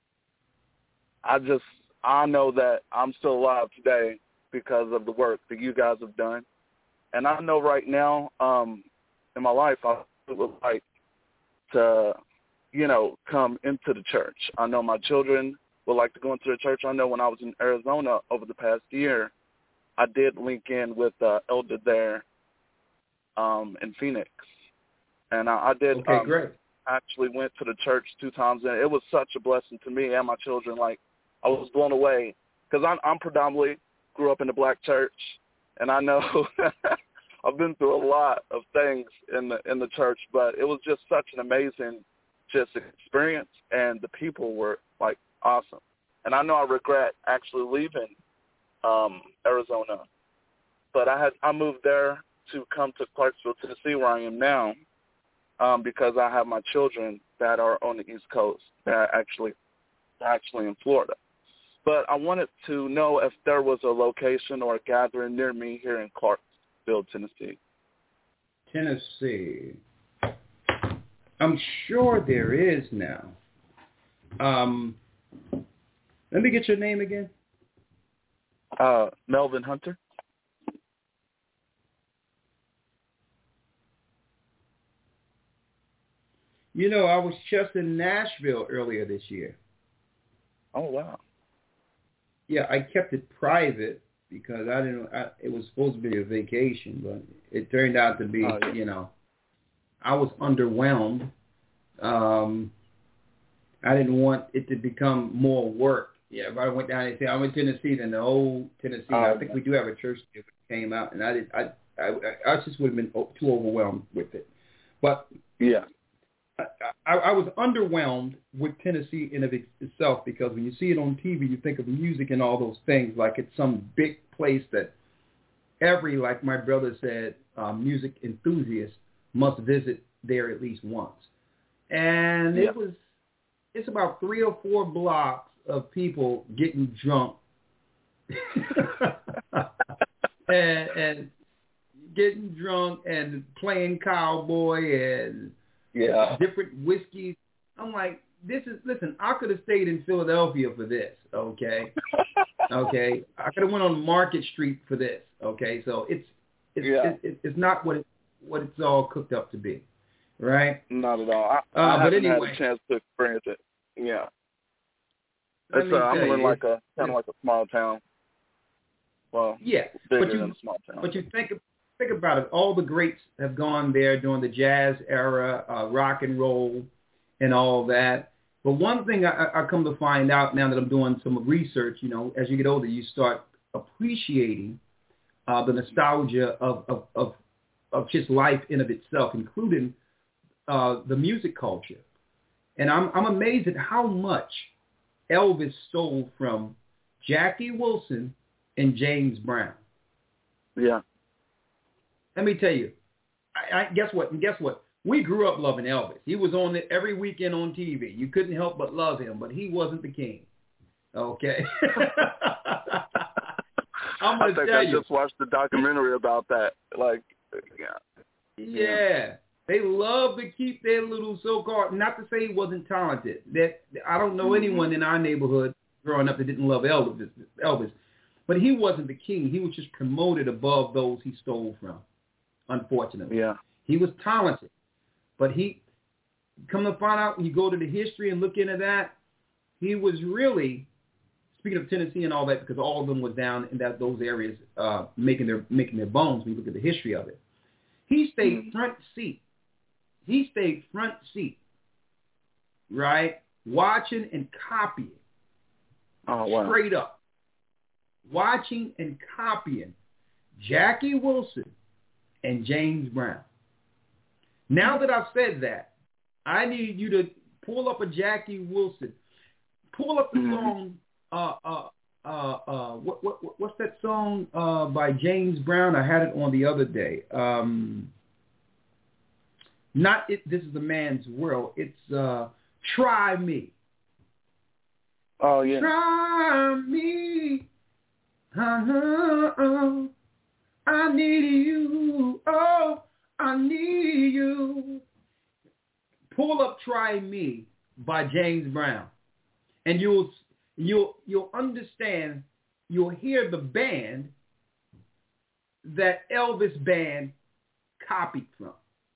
I just I know that I'm still alive today because of the work that you guys have done, and I know right now um, in my life I would like to, you know, come into the church. I know my children would like to go into the church. I know when I was in Arizona over the past year, I did link in with uh, Elder there um, in Phoenix, and I, I did. Okay, um, great. Actually went to the church two times, and it was such a blessing to me and my children. Like, I was blown away because I'm, I'm predominantly grew up in the black church, and I know I've been through a lot of things in the in the church, but it was just such an amazing just experience, and the people were like awesome. And I know I regret actually leaving um, Arizona, but I had I moved there to come to Clarksville, Tennessee, where I am now, um, because I have my children that are on the East Coast, that are actually actually in Florida. But I wanted to know if there was a location or a gathering near me here in Clarksville, Tennessee. Tennessee. I'm sure there is now. Um, let me get your name again. Uh, Melvin Hunter. You know, I was just in Nashville earlier this year. Oh, wow. Yeah, I kept it private because I didn't. I, it was supposed to be a vacation, but it turned out to be, oh, yeah. you know, I was underwhelmed. Um, I didn't want it to become more work. Yeah, if I went down and said I went to Tennessee, then the whole Tennessee. Oh, I think yeah. we do have a church that came out, and I did. I I, I just would have been too overwhelmed with it. But yeah. I, I, I was underwhelmed with Tennessee in of itself because when you see it on T V, you think of music and all those things like it's some big place that every, like my brother said, uh, music enthusiast must visit there at least once. And yeah. it was, it's about three or four blocks of people getting drunk and, and getting drunk and playing cowboy and yeah, different whiskeys. I'm like, this is, listen, I could have stayed in Philadelphia for this, okay? Okay? I could have went on Market Street for this, okay? So it's it's yeah. it's, it's not what it, what it's all cooked up to be, right? Not at all. I, uh, I but haven't anyway, had a chance to experience it. Yeah. Let It's, uh, I'm you, in like a kind of like a small town. Well, yeah, bigger but you, than a small town. But you think think about it. All the greats have gone there during the jazz era, uh, rock and roll, and all that. But one thing I, I come to find out now that I'm doing some research, you know, as you get older, you start appreciating uh, the nostalgia of, of, of, of just life in of itself, including uh, the music culture. And I'm, I'm amazed at how much Elvis stole from Jackie Wilson and James Brown. Yeah. Let me tell you, I, I guess what? And guess what? We grew up loving Elvis. He was on it every weekend on T V. You couldn't help but love him, but he wasn't the king. Okay. I'm I think tell I you. just watched the documentary about that. Like, yeah. Yeah. They love to keep their little so-called, not to say he wasn't talented. That I don't know mm-hmm. anyone in our neighborhood growing up that didn't love Elvis, Elvis. But he wasn't the king. He was just promoted above those he stole from, unfortunately. Yeah. He was talented. But he, come to find out, when you go to the history and look into that, he was really, speaking of Tennessee and all that, because all of them was down in that those areas uh, making their making their bones when you look at the history of it. He stayed mm-hmm. front seat. He stayed front seat, right? Watching and copying. Oh, wow. Straight up. Watching and copying Jackie Wilson and James Brown. Now that I've said that, I need you to pull up a Jackie Wilson. Pull up the mm-hmm. song, uh, uh, uh, uh, what, what, what's that song uh, by James Brown? I had it on the other day. Um, not it. This is a man's world. It's uh, Try Me. Oh, yeah. Try me. Oh, I need you. Oh, I need you. Pull up Try Me by James Brown. And you'll you'll you'll understand, you'll hear the band that Elvis band copied from.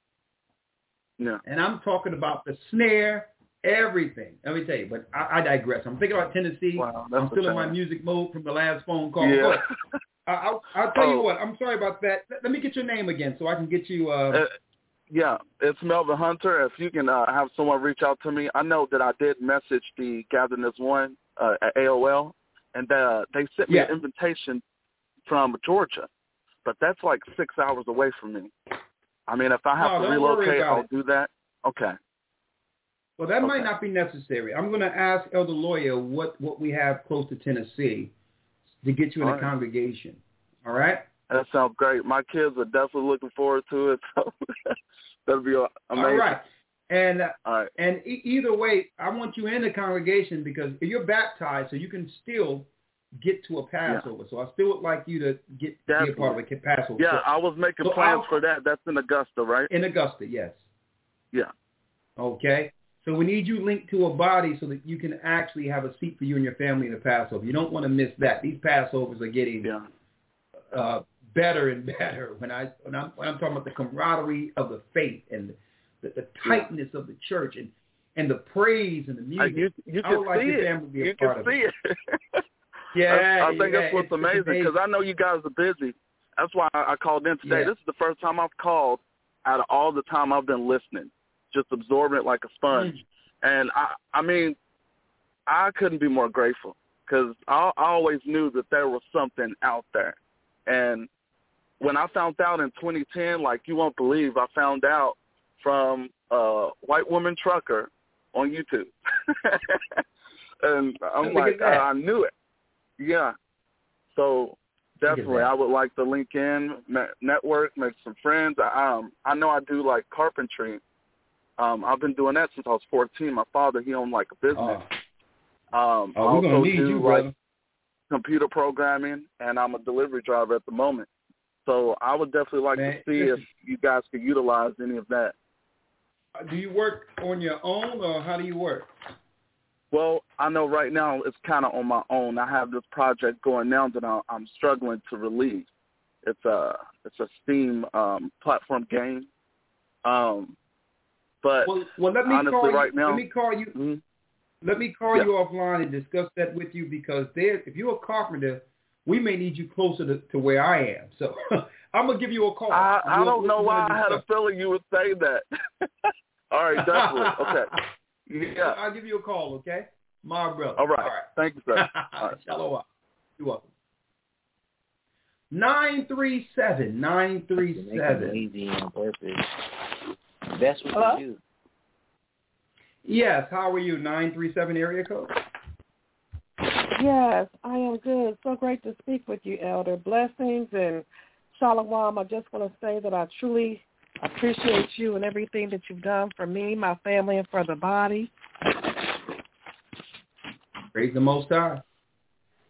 Yeah. And I'm talking about the snare, everything. Let me tell you, but I, I digress. I'm thinking about Tennessee. Wow, I'm still in my music mode from the last phone call. Yeah. I, I'll, I'll tell oh. you what. I'm sorry about that. Let, let me get your name again so I can get you. Uh, uh, yeah, it's Melvin Hunter. If you can uh, have someone reach out to me. I know that I did message the Gathering as One uh, at A O L, and uh, they sent me yeah. an invitation from Georgia, but that's like six hours away from me. I mean, if I have no, to relocate, I'll it. do that. Okay. Well, that okay. might not be necessary. I'm going to ask Elder Lawyer what, what we have close to Tennessee to get you in All a right. congregation. All right? That sounds great. My kids are definitely looking forward to it. So that'll be amazing. All right. And uh, All right. and e- either way, I want you in the congregation because you're baptized, so you can still get to a Passover. Yeah. So I still would like you to get be a part of a Passover. Yeah, so, I was making so plans I'll, for that. That's in Augusta, right? In Augusta, yes. Yeah. Okay. So we need you linked to a body so that you can actually have a seat for you and your family in the Passover. You don't want to miss that. These Passovers are getting yeah. uh, better and better. When I when I'm when I'm talking about the camaraderie of the faith and the, the tightness yeah. of the church and, and the praise and the music. You, you I would can like see your it. family to be a you part can of see it. it. yeah, I, I think yeah, that's what's it's, amazing because I know you guys are busy. That's why I, I called in today. Yeah. This is the first time I've called out of all the time I've been listening, just absorbing it like a sponge. Mm. And I, I mean, I couldn't be more grateful because I, I always knew that there was something out there. And when I found out in twenty ten, like you won't believe, I found out from a white woman trucker on YouTube. And I'm like, I, I knew it. Yeah. So definitely I would like to link in, network, make some friends. I, um, I know I do like carpentry. Um, I've been doing that since I was fourteen. My father, he owned like a business. Oh, um, oh I we're also need do you, like brother. computer programming, and I'm a delivery driver at the moment. So I would definitely like Man, to see listen, if you guys could utilize any of that. Do you work on your own, or how do you work? Well, I know right now it's kind of on my own. I have this project going now that I'm struggling to release. It's a it's a Steam um, platform game. Um, but well, well, let me honestly, call you, right now, let me call you. Mm-hmm. Let me call yeah. you offline and discuss that with you because there, if you're a carpenter, we may need you closer to, to where I am. So I'm gonna give you a call. I, I we'll, don't know we'll why I had a feeling you would say that. All right, definitely. Okay. Yeah. I'll give you a call, okay? My brother. All right. All right. Thank you, sir. All right. Shalom. You're welcome. nine three seven, nine three seven. Easy on purpose. That's what Hello? you do. Yes. How are you? nine three seven area code? Yes, I am good. So great to speak with you, Elder. Blessings and shalom. I just want to say that I truly appreciate you and everything that you've done for me, my family, and for the body. Praise the Most High.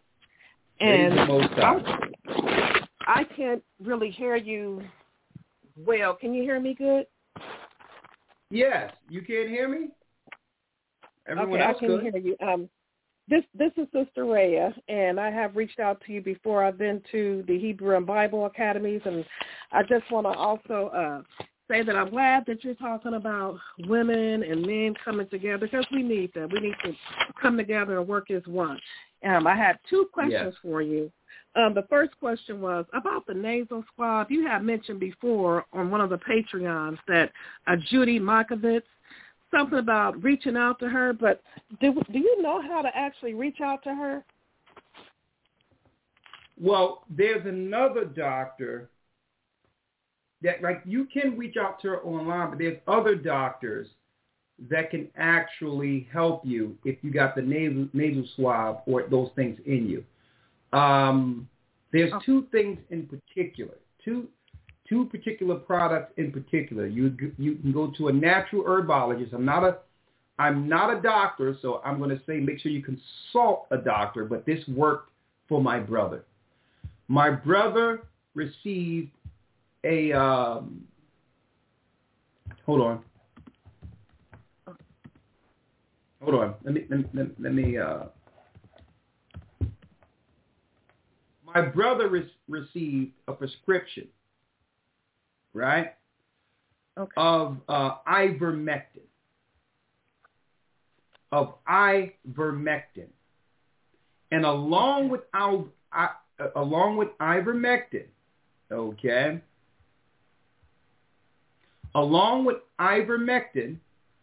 And Praise the Most High. I, I can't really hear you well. Can you hear me good? Yes. You can't hear me? Everyone okay, else I can could. hear you. Um, this this is Sister Rhea, and I have reached out to you before. I've been to the Hebrew and Bible Academies, and I just want to also uh, say that I'm glad that you're talking about women and men coming together, because we need that. We need to come together and work as one. Um, I have two questions Yes. for you. Um, the first question was about the nasal swab. You had mentioned before on one of the Patreons that uh, Judy Markovitz, something about reaching out to her, but do, do you know how to actually reach out to her? Well, there's another doctor that, like, you can reach out to her online, but there's other doctors that can actually help you if you got the nasal, nasal swab or those things in you. Um, there's oh. two things in particular, two two particular products in particular. You you can go to a natural herbologist. I'm not a I'm not a doctor, so I'm going to say make sure you consult a doctor. But this worked for my brother. My brother received a um, hold on. Hold on. Let me let me, let me uh, my brother re- received a prescription, right, okay. of uh, ivermectin, of ivermectin, and along with our, uh, along with ivermectin, okay, along with ivermectin,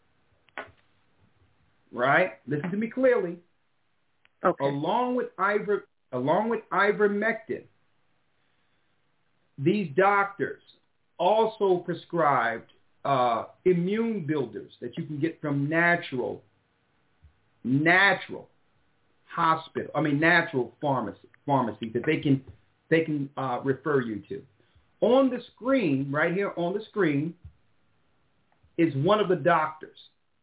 right? Listen to me clearly. Okay. Along with iver, along with ivermectin, these doctors also prescribed uh, immune builders that you can get from natural, natural hospital. I mean, natural pharmacy, pharmacy that they can they can uh, refer you to. On the screen, right here on the screen, is one of the doctors.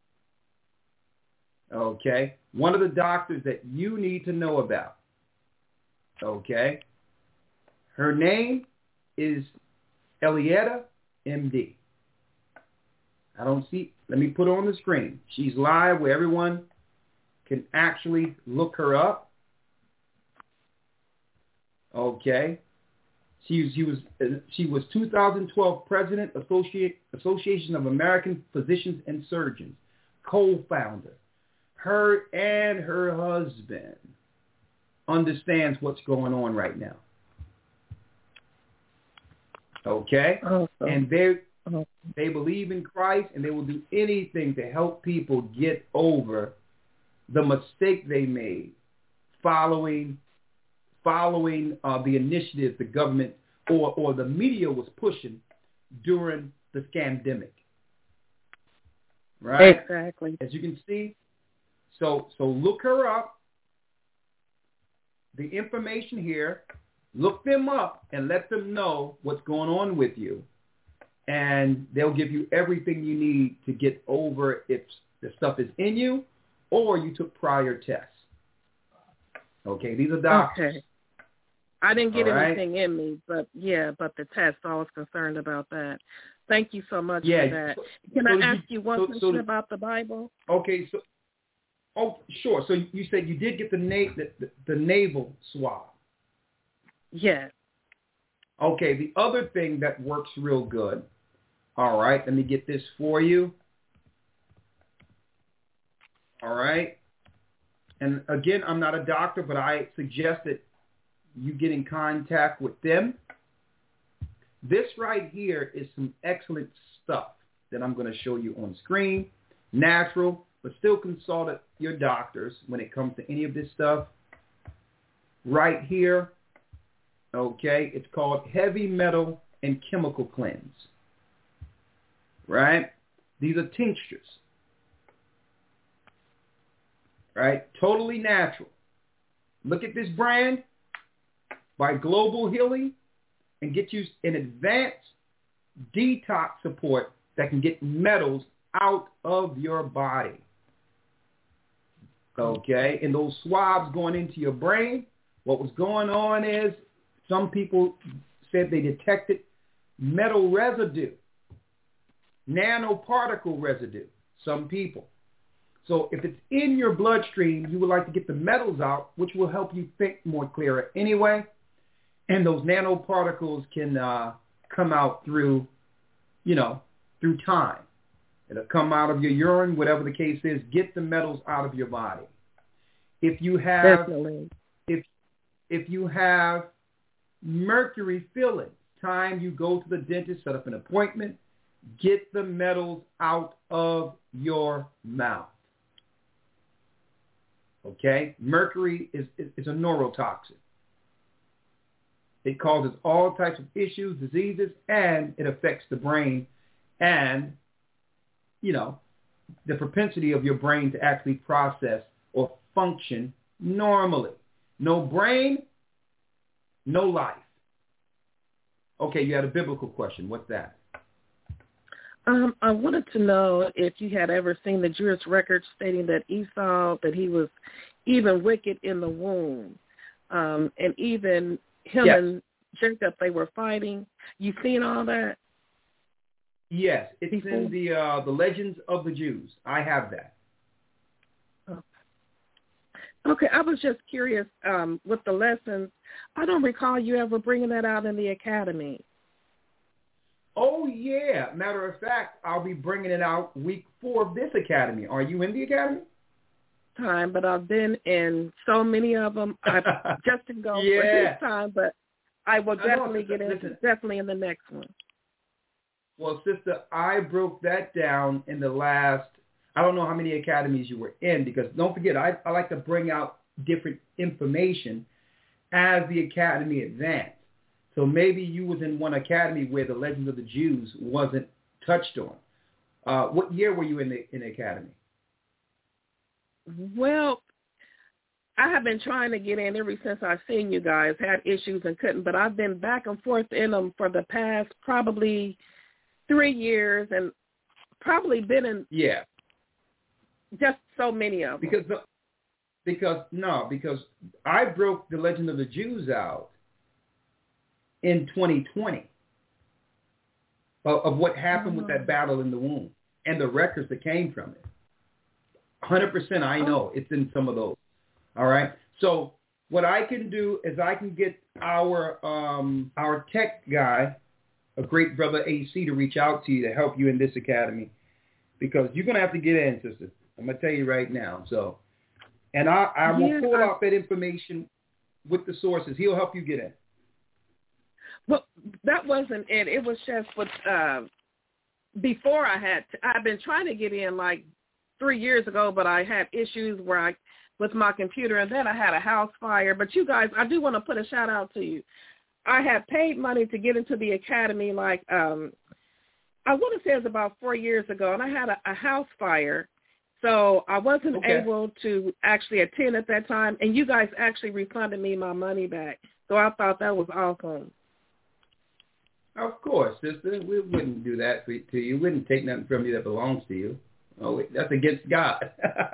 Okay, one of the doctors that you need to know about. Okay, her name is Elietta, M D. I don't see, let me put her on the screen. She's live where everyone can actually look her up. Okay, she was, she was, she was two thousand twelve President, Associate, Association of American Physicians and Surgeons, co-founder. Her and her husband understands what's going on right now. Okay? Awesome. And they awesome. they believe in Christ, and they will do anything to help people get over the mistake they made following following uh, the initiative the government or, or the media was pushing during the scandemic. Right? Exactly. As you can see, so so look her up. The information here, look them up and let them know what's going on with you. And they'll give you everything you need to get over if the stuff is in you or you took prior tests. Okay, these are doctors. Okay. I didn't get All right? anything in me, but yeah, but the test, I was concerned about that. Thank you so much Yeah, for that. so, Can so I ask you, you one so, question so, about the Bible? Okay, so, oh, sure. So you said you did get the, na- the, the, the naval swab. Yes. Okay, the other thing that works real good, all right, let me get this for you. All right. And again, I'm not a doctor, but I suggest that you get in contact with them. This right here is some excellent stuff that I'm going to show you on screen. Natural, but still consult your doctors when it comes to any of this stuff. Right here, okay, it's called Heavy Metal and Chemical Cleanse. Right? These are tinctures. Right? Totally natural. Look at this brand by Global Healing and get you an advanced detox support that can get metals out of your body. Okay? And those swabs going into your brain, what was going on is some people said they detected metal residue, nanoparticle residue, some people. So if it's in your bloodstream, you would like to get the metals out, which will help you think more clearer anyway. And those nanoparticles can uh, come out through, you know, through time. It'll come out of your urine, whatever the case is. Get the metals out of your body. If you have, Definitely. if if you have mercury fillings, time you go to the dentist, set up an appointment, get the metals out of your mouth. Okay? Mercury is, is, is a neurotoxin. It causes all types of issues, diseases, and it affects the brain and, you know, the propensity of your brain to actually process or function normally. No brain, no life. Okay, you had a biblical question. What's that? Um, I wanted to know if you had ever seen the Jewish record stating that Esau, that he was even wicked in the womb. Um, and even him yes. and Jacob, they were fighting. You seen all that? Yes, it's Before? in the uh, the Legends of the Jews. I have that. Okay, okay I was just curious um, with the lessons. I don't recall you ever bringing that out in the academy. Oh, yeah. Matter of fact, I'll be bringing it out week four of this academy. Are you in the academy? Time, but I've been in so many of them. I just didn't go yeah. for this time, but I will definitely I know, get in, listen, definitely in the next one. Well, sister, I broke that down in the last, I don't know how many academies you were in, because don't forget, I, I like to bring out different information as the academy advanced. So maybe you was in one academy where the Legends of the Jews wasn't touched on. Uh, what year were you in the in the academy? Well, I have been trying to get in ever since I've seen you guys, had issues and couldn't, but I've been back and forth in them for the past probably three years and probably been in yeah. just so many of them. Because, because no, because I broke the Legend of the Jews out in twenty twenty of, of what happened oh. with that battle in the womb and the records that came from it. one hundred percent I know oh. it's in some of those. All right. So what I can do is I can get our um, our tech guy, a great brother A C, to reach out to you to help you in this academy, because you're going to have to get in, sister. I'm going to tell you right now. So, and I, I will yeah, pull I... out that information with the sources. He'll help you get in. Well, that wasn't it. It was just with, uh, before I had, to, I've been trying to get in like three years ago, but I had issues where I, with my computer, and then I had a house fire. But you guys, I do want to put a shout out to you. I had paid money to get into the academy, like, um, I want to say it was about four years ago, and I had a, a house fire. So I wasn't okay. able to actually attend at that time, and you guys actually refunded me my money back. So I thought that was awesome. Of course, sister. We wouldn't do that for, to you. We wouldn't take nothing from you that belongs to you. Oh, that's against God.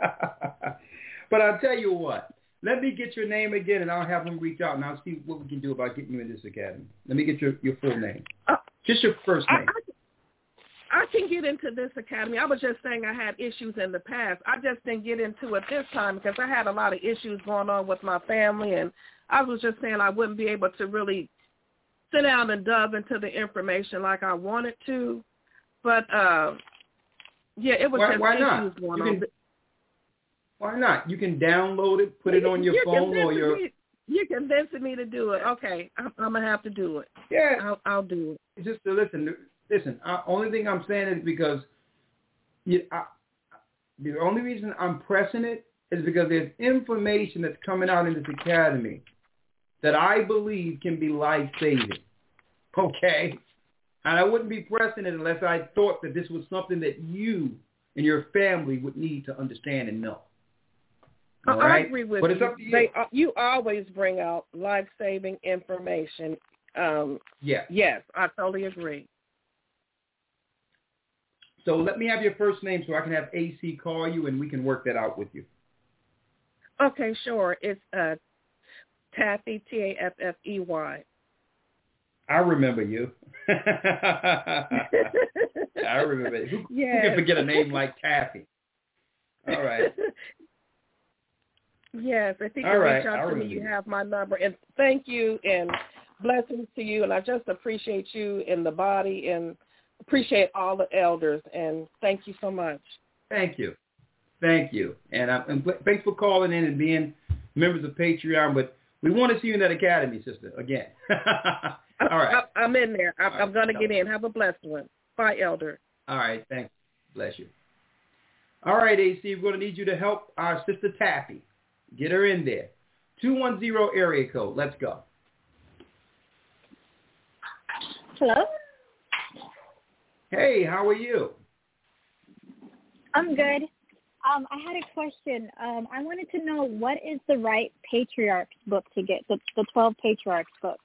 But I'll tell you what. Let me get your name again, and I'll have them reach out, and I'll see what we can do about getting you in this academy. Let me get your, your full name. Uh, just your first name. I, I can get into this academy. I was just saying I had issues in the past. I just didn't get into it this time because I had a lot of issues going on with my family, and I was just saying I wouldn't be able to really sit down and delve into the information like I wanted to. But, uh, yeah, it was why, just why issues not? going you on. Can, why not? You can download it, put it on your you're phone or your... Me, you're convincing me to do it. Okay, I'm, I'm going to have to do it. Yeah. I'll, I'll do it. Just to listen. Listen, I, only thing I'm saying is because you, I, the only reason I'm pressing it is because there's information that's coming out in this academy that I believe can be life-saving. Okay? And I wouldn't be pressing it unless I thought that this was something that you and your family would need to understand and know. All I right? agree with but you. It's up to you. They, uh, you always bring out life-saving information. Um, yeah. Yes, I totally agree. So let me have your first name so I can have A C call you and we can work that out with you. Okay, sure. It's uh, Taffy, T A F F E Y. I remember you. I remember. Who, yes. who can forget a name like Taffy? All right. Yes, if you All can right. reach out I to me, remember. you have my number. And thank you and blessings to you. And I just appreciate you in the body and appreciate all the elders. And thank you so much. Thank you. Thank you. And, I, and thanks for calling in and being members of Patreon. But we want to see you in that academy, sister, again. All right. I, I'm in there. I'm, right. I'm going to get in. Have a blessed one. Bye, Elder. All right. Thanks. Bless you. All right, A C, we're going to need you to help our sister Taffy. Get her in there. two one zero area code. Let's go. Hello? Hey, how are you? I'm good. Um, I had a question. Um, I wanted to know, what is the right patriarchs book to get, the, the twelve patriarchs book?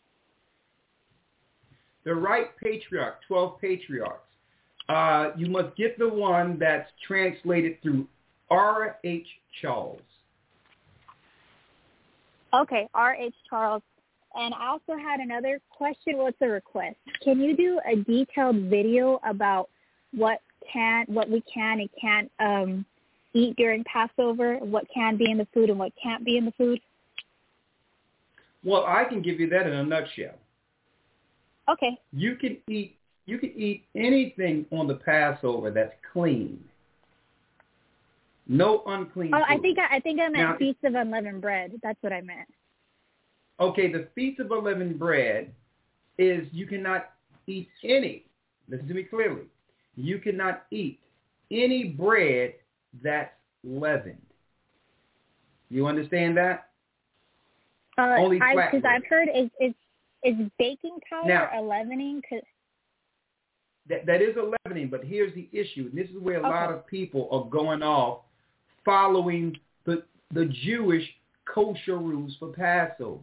The right patriarch, twelve patriarchs. Uh, you must get the one that's translated through R H Charles. Okay, R H Charles. And I also had another question. What's a request? Can you do a detailed video about what can, what we can and can't um, eat during Passover, what can be in the food and what can't be in the food? Well, I can give you that in a nutshell. Okay. You can eat you can eat anything on the Passover that's clean. No unclean Oh, food. I think I, I think I meant Now, Feast of Unleavened Bread. That's what I meant. Okay, the Feast of Unleavened Bread is you cannot eat any, listen to me clearly, you cannot eat any bread that's leavened. You understand that? Uh, Only flat Because bread. I've heard is is is baking powder Now- a leavening? Cause, That, that is a leavening, but here's the issue. And this is where a Okay. lot of people are going off following the, the Jewish kosher rules for Passover.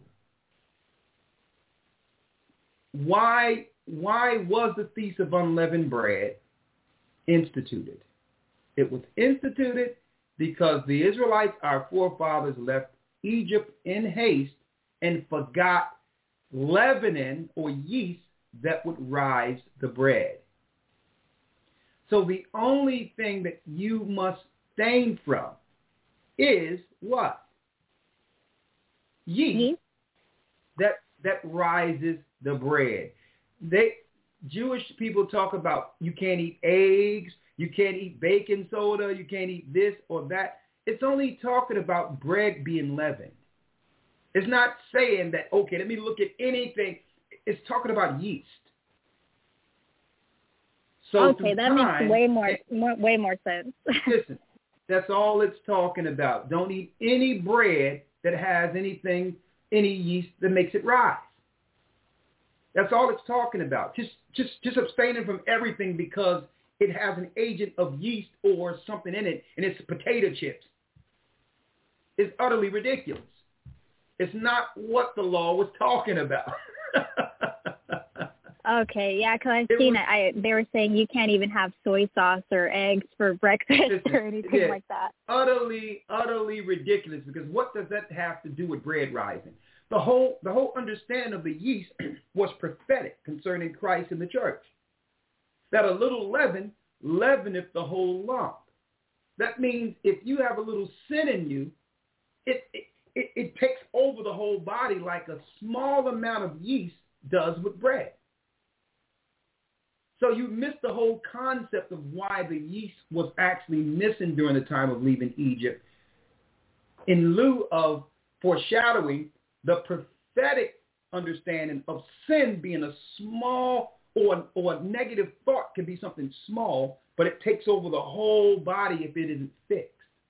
Why, why was the Feast of Unleavened Bread instituted? It was instituted because the Israelites, our forefathers, left Egypt in haste and forgot leavening or yeast that would rise the bread. So the only thing that you must abstain from is what? Yeast, yeast? that that rises the bread. They Jewish people talk about you can't eat eggs, you can't eat baking soda, you can't eat this or that. It's only talking about bread being leavened. It's not saying that, okay, let me look at anything. It's talking about yeast. So okay, that time, makes way more, more way more sense. Listen, that's all it's talking about. Don't eat any bread that has anything, any yeast that makes it rise. That's all it's talking about. Just, just, just abstaining from everything because it has an agent of yeast or something in it, and it's potato chips. It's utterly ridiculous. It's not what the law was talking about. Okay, yeah, because I've It seen was- it. I they were saying you can't even have soy sauce or eggs for breakfast Listen, or anything yeah. like that. Utterly, utterly ridiculous, because what does that have to do with bread rising? The whole, the whole understanding of the yeast was prophetic concerning Christ and the church. That a little leaven leaveneth the whole lump. That means if you have a little sin in you, it, it, it, it takes over the whole body like a small amount of yeast does with bread. So you miss the whole concept of why the yeast was actually missing during the time of leaving Egypt, in lieu of foreshadowing the prophetic understanding of sin being a small or, or a negative thought can be something small, but it takes over the whole body if it isn't fixed.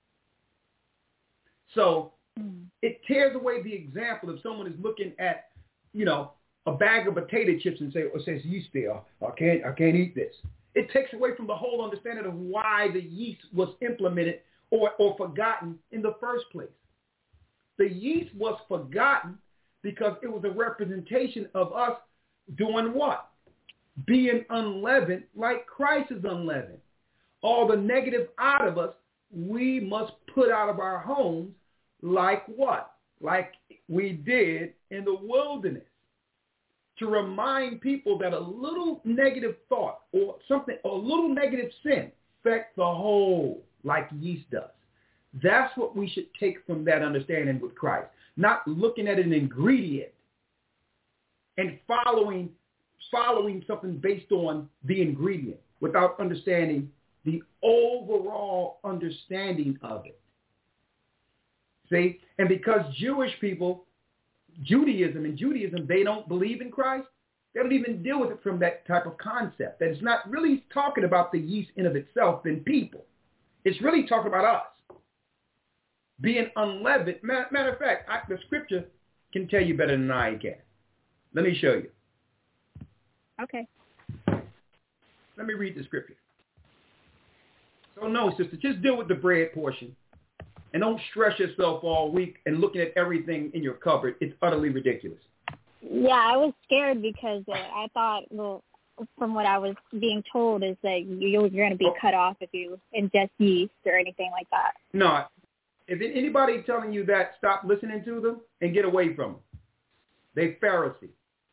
So Mm. it tears away the example if someone is looking at, you know, a bag of potato chips and say, or says yeast there, I can't, I can't eat this. It takes away from the whole understanding of why the yeast was implemented or, or forgotten in the first place. The yeast was forgotten because it was a representation of us doing what? Being unleavened like Christ is unleavened. All the negative out of us, we must put out of our homes like what? Like we did in the wilderness. to remind people that a little negative thought or something, or a little negative sin affects the whole like yeast does. That's what we should take from that understanding with Christ. Not looking at an ingredient and following following something based on the ingredient without understanding the overall understanding of it. See? And because Jewish people, Judaism and Judaism, they don't believe in Christ, they don't even deal with it from that type of concept. That it's not really talking about the yeast in of itself than people. It's really talking about us being unleavened. Matter, matter of fact, I, the scripture can tell you better than I can. Let me show you. Okay. Let me read the scripture. So no, sister, just deal with the bread portion. And don't stress yourself all week and looking at everything in your cupboard. It's utterly ridiculous. Yeah, I was scared because uh, I thought, well, from what I was being told, is that you're going to be oh. cut off if you ingest yeast or anything like that. No. If anybody telling you that, stop listening to them and get away from them. They Pharisee.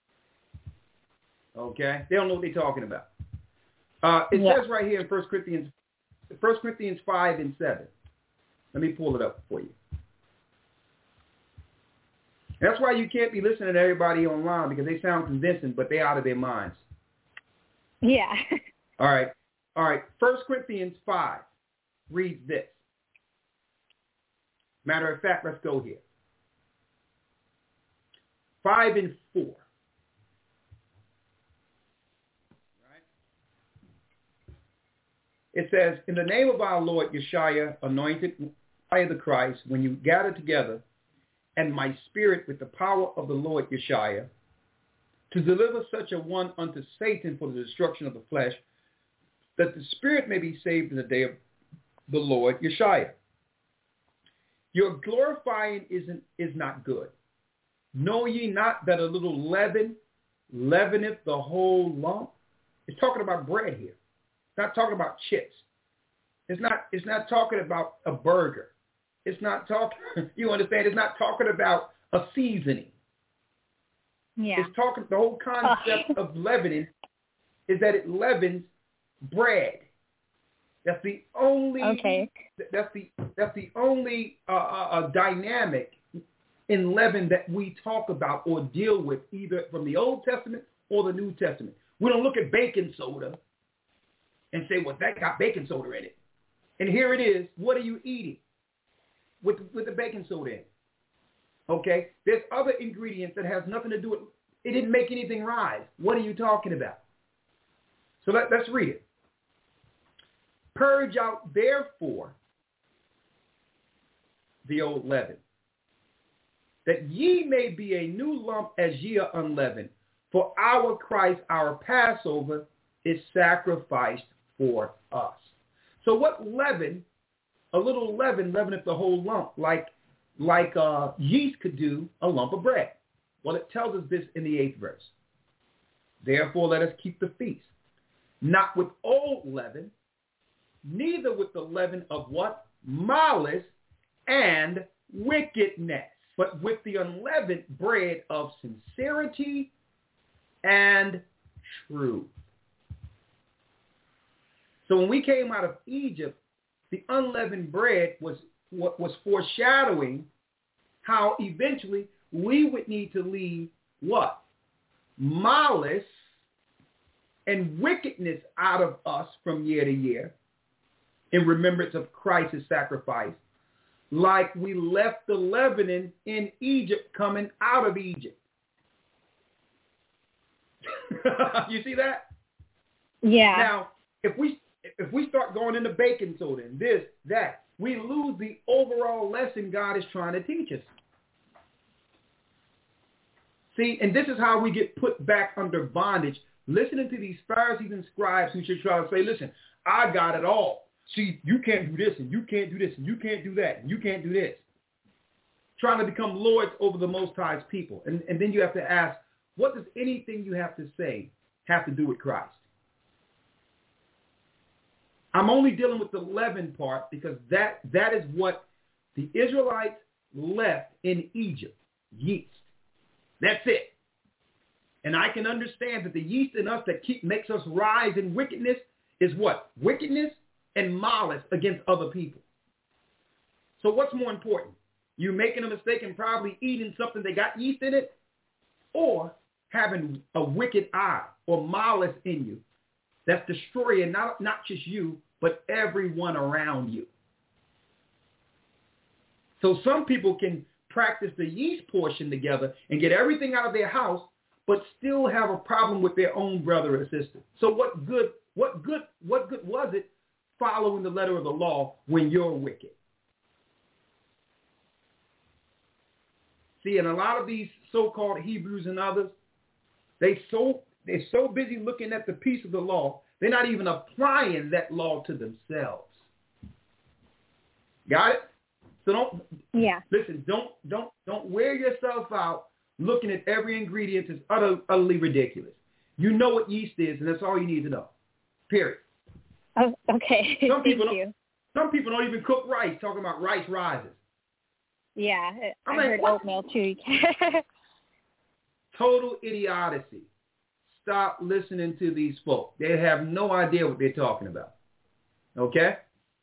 Okay? They don't know what they're talking about. Uh, it yeah. says right here in First Corinthians, First Corinthians five and seven. Let me pull it up for you. That's why you can't be listening to everybody online, because they sound convincing, but they're out of their minds. Yeah. All right. All right. First Corinthians five reads this. Matter of fact, let's go here. Five and four. It says, in the name of our Lord Yeshua, anointed by the Christ, when you gather together, and my spirit with the power of the Lord Yeshua, to deliver such a one unto Satan for the destruction of the flesh, that the spirit may be saved in the day of the Lord Yeshua. Your glorifying isn't, is not good. Know ye not that a little leaven leaveneth the whole lump? It's talking about bread here. It's not talking about chips. It's not, it's not talking about a burger. It's not talking, you understand, it's not talking about a seasoning. Yeah. It's talking, the whole concept of leavening is that it leavens bread. That's the only, okay. that's the, that's the only uh, uh, dynamic in leaven that we talk about or deal with, either from the Old Testament or the New Testament. We don't look at baking soda and say, well, that got baking soda in it. And here it is. What are you eating with, with the baking soda in it? Okay? There's other ingredients that has nothing to do with, it didn't make anything rise. What are you talking about? So let, let's read it. Purge out, therefore, the old leaven, that ye may be a new lump as ye are unleavened. For our Christ, our Passover, is sacrificed for us. So what leaven, a little leaven leaveneth the whole lump, like like uh, yeast could do a lump of bread. Well, it tells us this in the eighth verse. Therefore, let us keep the feast, not with old leaven, neither with the leaven of what? Malice and wickedness, but with the unleavened bread of sincerity and truth. So when we came out of Egypt, the unleavened bread was what was foreshadowing how eventually we would need to leave what? Malice and wickedness out of us from year to year in remembrance of Christ's sacrifice, like we left the leavening in Egypt coming out of Egypt. You see that? Yeah. Now, if we if we start going into baking soda and this, that, we lose the overall lesson God is trying to teach us. See, and this is how we get put back under bondage, listening to these Pharisees and scribes who should try to say, listen, I got it all. See, you can't do this, and you can't do this, and you can't do that, and you can't do this. Trying to become lords over the Most High's people. And, and then you have to ask, what does anything you have to say have to do with Christ? I'm only dealing with the leaven part because that, that is what the Israelites left in Egypt, yeast. That's it. And I can understand that the yeast in us that keep, makes us rise in wickedness is what? Wickedness and malice against other people. So what's more important? You making a mistake and probably eating something that got yeast in it, or having a wicked eye or malice in you that's destroying not, not just you, but everyone around you. So some people can practice the yeast portion together and get everything out of their house, but still have a problem with their own brother or sister. So what good, what good, what good was it following the letter of the law when you're wicked? See, and a lot of these so-called Hebrews and others, they so they're so busy looking at the piece of the law, they're not even applying that law to themselves. Got it? So don't yeah. Listen, don't don't don't wear yourself out looking at every ingredient. Is utter, utterly ridiculous. You know what yeast is, and that's all you need to know. Period. Oh, okay. Some people Thank don't, you. Some people don't even cook rice, talking about rice rises. Yeah, I'm I like, heard what? oatmeal too. Total idiocy. Stop listening to these folks. They have no idea what they're talking about. Okay?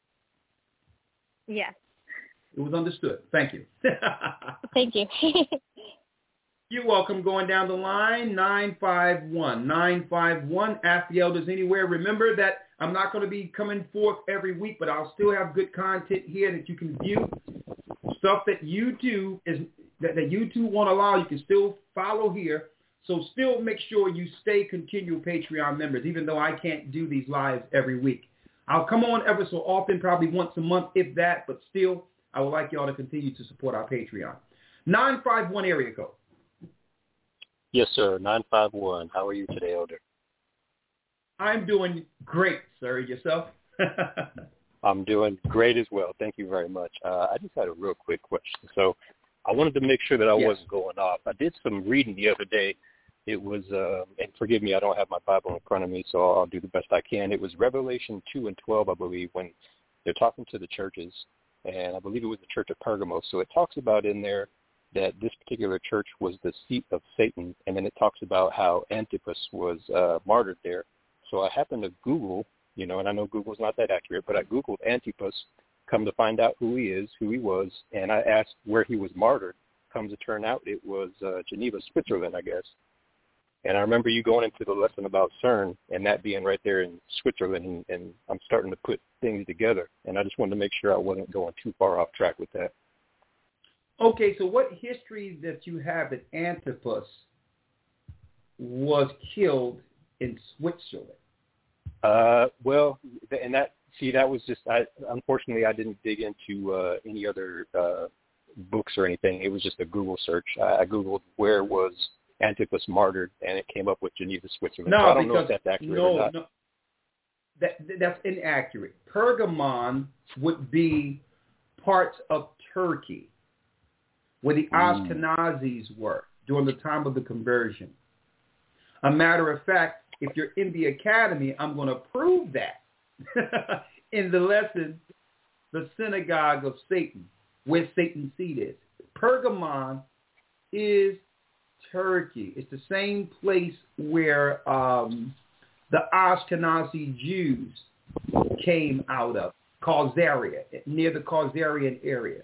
Yes. It was understood. Thank you. Thank you. You're welcome. Going down the line, nine five one. nine five one. Ask the Elders Anywhere. Remember that I'm not going to be coming forth every week, but I'll still have good content here that you can view. Stuff that YouTube is that, that YouTube won't allow, you can still follow here. So still make sure you stay continual Patreon members, even though I can't do these lives every week. I'll come on ever so often, probably once a month, if that, but still, I would like y'all to continue to support our Patreon. nine five one area code. Yes, sir. nine five one. How are you today, Elder? I'm doing great, sir. Yourself? I'm doing great as well. Thank you very much. Uh, I just had a real quick question. So I wanted to make sure that I yes. wasn't going off. I did some reading the other day. It was, uh, and forgive me, I don't have my Bible in front of me, so I'll do the best I can. It was Revelation two and twelve, I believe, when they're talking to the churches, and I believe it was the church of Pergamos. So it talks about in there that this particular church was the seat of Satan, and then it talks about how Antipas was uh, martyred there. So I happened to Google, you know, and I know Google's not that accurate, but I Googled Antipas, come to find out who he is, who he was, and I asked where he was martyred. Come to turn out it was uh, Geneva, Switzerland, I guess. And I remember you going into the lesson about CERN and that being right there in Switzerland, and, and I'm starting to put things together. And I just wanted to make sure I wasn't going too far off track with that. Okay, so what history that you have that Antipas was killed in Switzerland? Uh, well, and that, see, that was just, I unfortunately, I didn't dig into uh, any other uh, books or anything. It was just a Google search. I, I Googled where was Antipas martyred, and it came up with Geneva, Switzerland. No, so I don't because, know if that's accurate no, or not. No, that, that's inaccurate. Pergamon would be parts of Turkey where the Ashkenazis were during the time of the conversion. A matter of fact, if you're in the academy, I'm going to prove that in the lesson, the synagogue of Satan, where Satan's seat is. Pergamon is Turkey. It's the same place where um, the Ashkenazi Jews came out of, Khazarian, near the Khazarian area.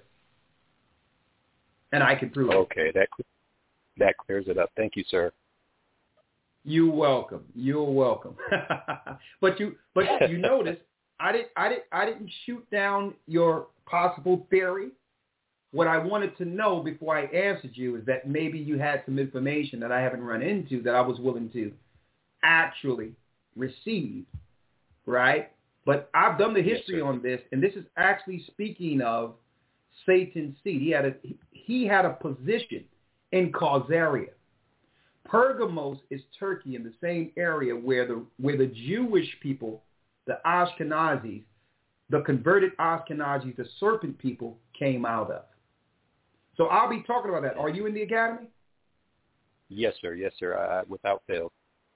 And I can prove okay, it. that that clears it up. Thank you, sir. You're welcome. You're welcome. but you but you notice I didn't I didn't I didn't shoot down your possible theory. What I wanted to know before I answered you is that maybe you had some information that I haven't run into that I was willing to actually receive, right? But I've done the history yes, on this, and this is actually speaking of Satan's seat. He had a he had a position in Khazaria. Pergamos is Turkey, in the same area where the where the Jewish people, the Ashkenazis, the converted Ashkenazis, the serpent people, came out of. So I'll be talking about that. Are you in the academy? Yes, sir. Yes, sir. I, without fail.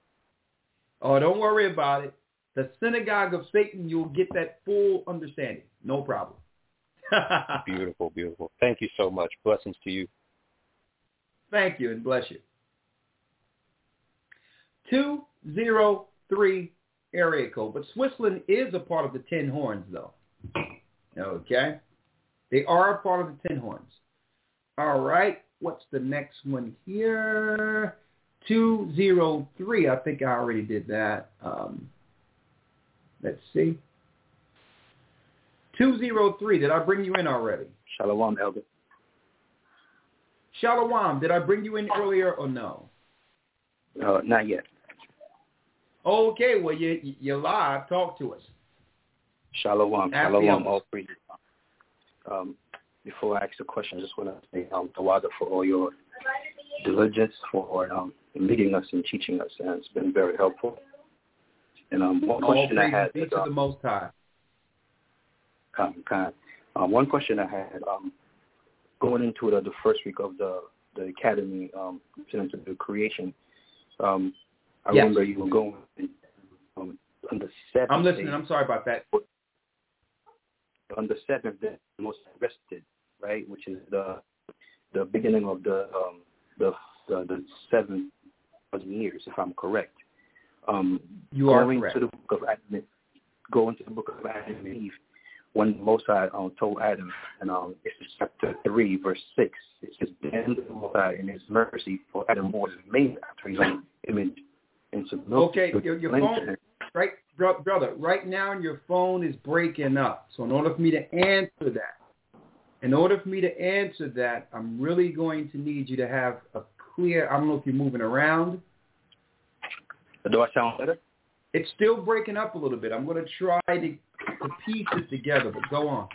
Oh, don't worry about it. The synagogue of Satan, you'll get that full understanding. No problem. Beautiful, beautiful. Thank you so much. Blessings to you. Thank you, and bless you. two zero three area code. But Switzerland is a part of the Ten Horns, though. Okay? They are a part of the Ten Horns. All right. What's the next one here? two zero three. I think I already did that. Um, let's see. two zero three. Did I bring you in already? Shalom, Elder. Shalom. Did I bring you in earlier or no? Uh, not yet. Okay. Well, you, you're live. Talk to us. Shalom. Ask Shalom, all three. Um, before I ask the question, I just want to say um, Tawada for all your diligence, for um, leading us and teaching us, and it's been very helpful. And um, one question I had be is, to um, the Most High. Kind, kind. Um, one question I had, um, going into the, the first week of the the academy, um, into the creation. Um, I yes. remember you were going um, on the seventh. I'm listening. Day, I'm sorry about that. On the seventh day, most rested, right, which is the the beginning of the um, the, the the seven thousand years, if I'm correct. Um, you are going correct. To the book of Adam, going to the book of Adam and Eve, when Moses um, told Adam, and um, this is chapter three, verse six, it says, "Then the Most High in His mercy for Adam was made after His own image." And so, okay, your, your phone, right, bro, brother, right now your phone is breaking up. So in order for me to answer that, in order for me to answer that, I'm really going to need you to have a clear. I don't know if you're moving around. Do I sound better? It's still breaking up a little bit. I'm going to try to, to piece it together, but go on.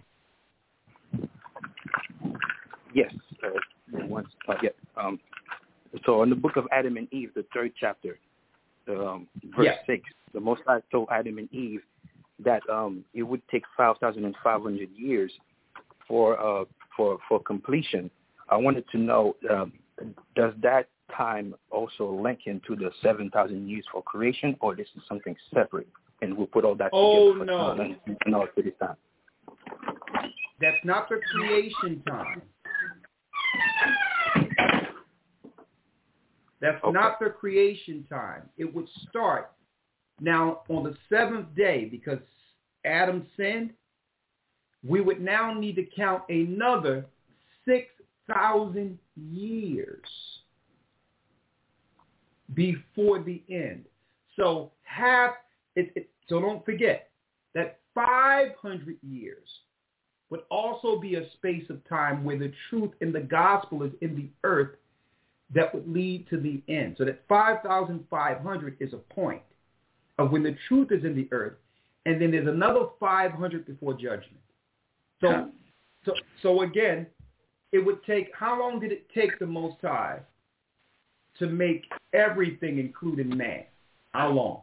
Yes. Uh, once, uh, yeah. Um, so in the book of Adam and Eve, the third chapter, um, verse yes. six, the Most High told Adam and Eve that um, it would take five thousand five hundred years for uh, for for completion. I wanted to know, um, does that time also link into the seven thousand years for creation, or this is something separate, and we'll put all that oh, together? Oh, no. Uh, no, to this time. That's not the creation time. That's okay. not the creation time. It would start now on the seventh day, because Adam sinned. We would now need to count another six thousand years before the end. So half. It, it, so don't forget that five hundred years would also be a space of time where the truth in the gospel is in the earth that would lead to the end. So that five thousand five hundred is a point of when the truth is in the earth, and then there's another five hundred before judgment. So, so, so again, it would take, how long did it take the Most High to make everything, including man? How long?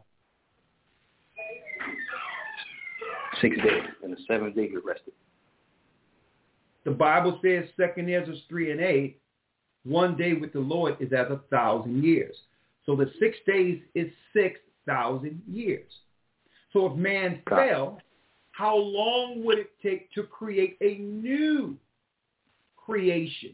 Six days, and the seventh day he rested. The Bible says, Second Ezra three and eight, one day with the Lord is as a thousand years. So the six days is six thousand years. So if man God. fell, how long would it take to create a new creation?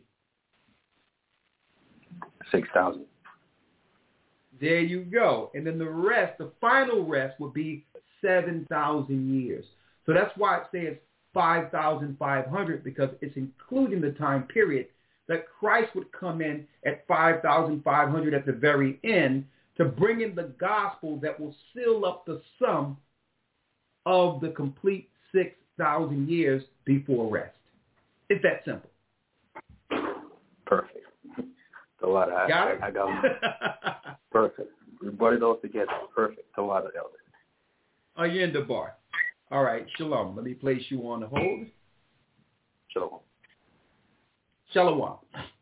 Six thousand. There you go. And then the rest, the final rest, would be seven thousand years. So that's why it says five thousand five hundred, because it's including the time period that Christ would come in at five thousand five hundred at the very end to bring in the gospel that will seal up the sum of the complete six thousand years before rest. It's that simple. Perfect. A lot of got I, it? I got it. Perfect. We brought it all together. Perfect. A lot of elders. Oh, you're in the bar. All right. Shalom. Let me place you on the hold. Shalom. Shalom.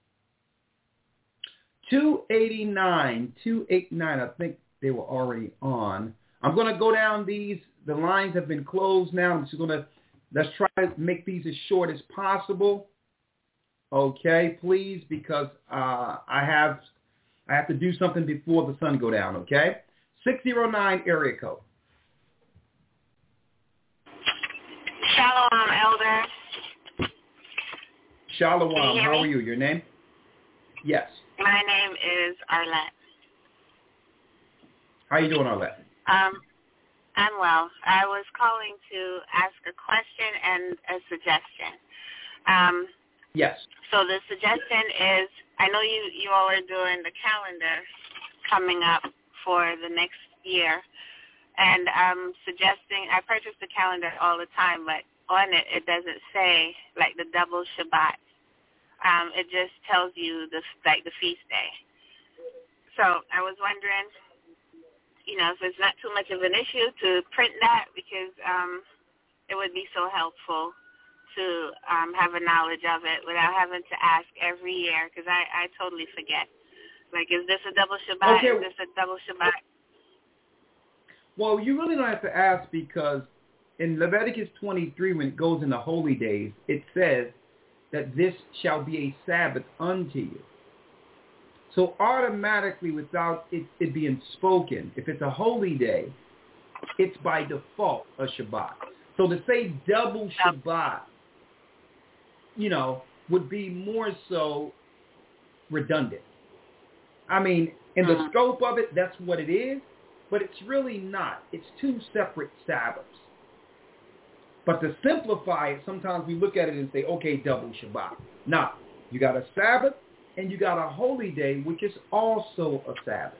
two eighty-nine. two eighty-nine. I think they were already on. I'm going to go down these. The lines have been closed now. I'm just going to, let's try to make these as short as possible. Okay, please, because uh, I have I have to do something before the sun go down, okay? six oh nine area code. Shalom, Elder. Shalom. How me? are you? Your name? Yes. My name is Arlette. How you doing, Arlette? Um, I'm well. I was calling to ask a question and a suggestion. Um, yes. So the suggestion is, I know you, you all are doing the calendar coming up for the next year, and I'm suggesting, I purchase the calendar all the time, but on it, it doesn't say, like, the double Shabbat. Um, it just tells you, the like, the feast day. So I was wondering, you know, if it's not too much of an issue to print that, because um, it would be so helpful to um, have a knowledge of it without having to ask every year, because I, I totally forget. Like, is this a double Shabbat? Okay. Is this a double Shabbat? Well, you really don't have to ask, because in Leviticus twenty-three, when it goes into holy days, it says that this shall be a Sabbath unto you. So automatically, without it, it being spoken, if it's a holy day, it's by default a Shabbat. So to say double Shabbat, you know, would be more so redundant. I mean, in the scope of it, that's what it is, but it's really not. It's two separate Sabbaths. But to simplify it, sometimes we look at it and say, okay, double Shabbat. Now, you got a Sabbath and you got a holy day, which is also a Sabbath.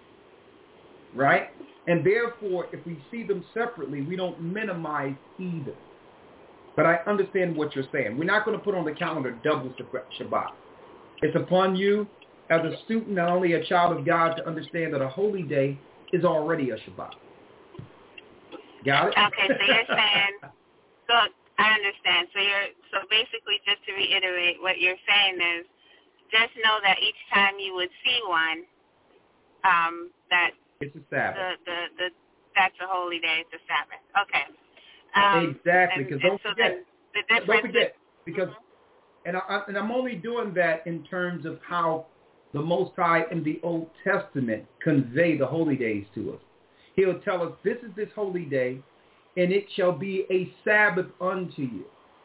Right? And therefore, if we see them separately, we don't minimize either. But I understand what you're saying. We're not going to put on the calendar double Shabbat. It's upon you as a student, not only a child of God, to understand that a holy day is already a Shabbat. Got it? Okay, so you're saying, so I understand. So you're, so basically, just to reiterate, what you're saying is, just know that each time you would see one, um, that it's a Sabbath. The, the, the, that's a holy day. It's a Sabbath. Okay. Um, exactly, because don't so forget. The, the don't forget, is, because, and, I, and I'm only doing that in terms of how the Most High in the Old Testament convey the holy days to us. He'll tell us, this is this holy day, and it shall be a Sabbath unto you.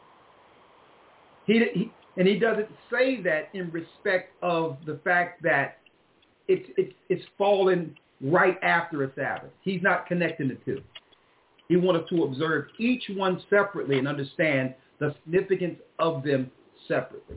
He, he and he doesn't say that in respect of the fact that it's it's it's fallen right after a Sabbath. He's not connecting the two. He wants us to observe each one separately and understand the significance of them separately.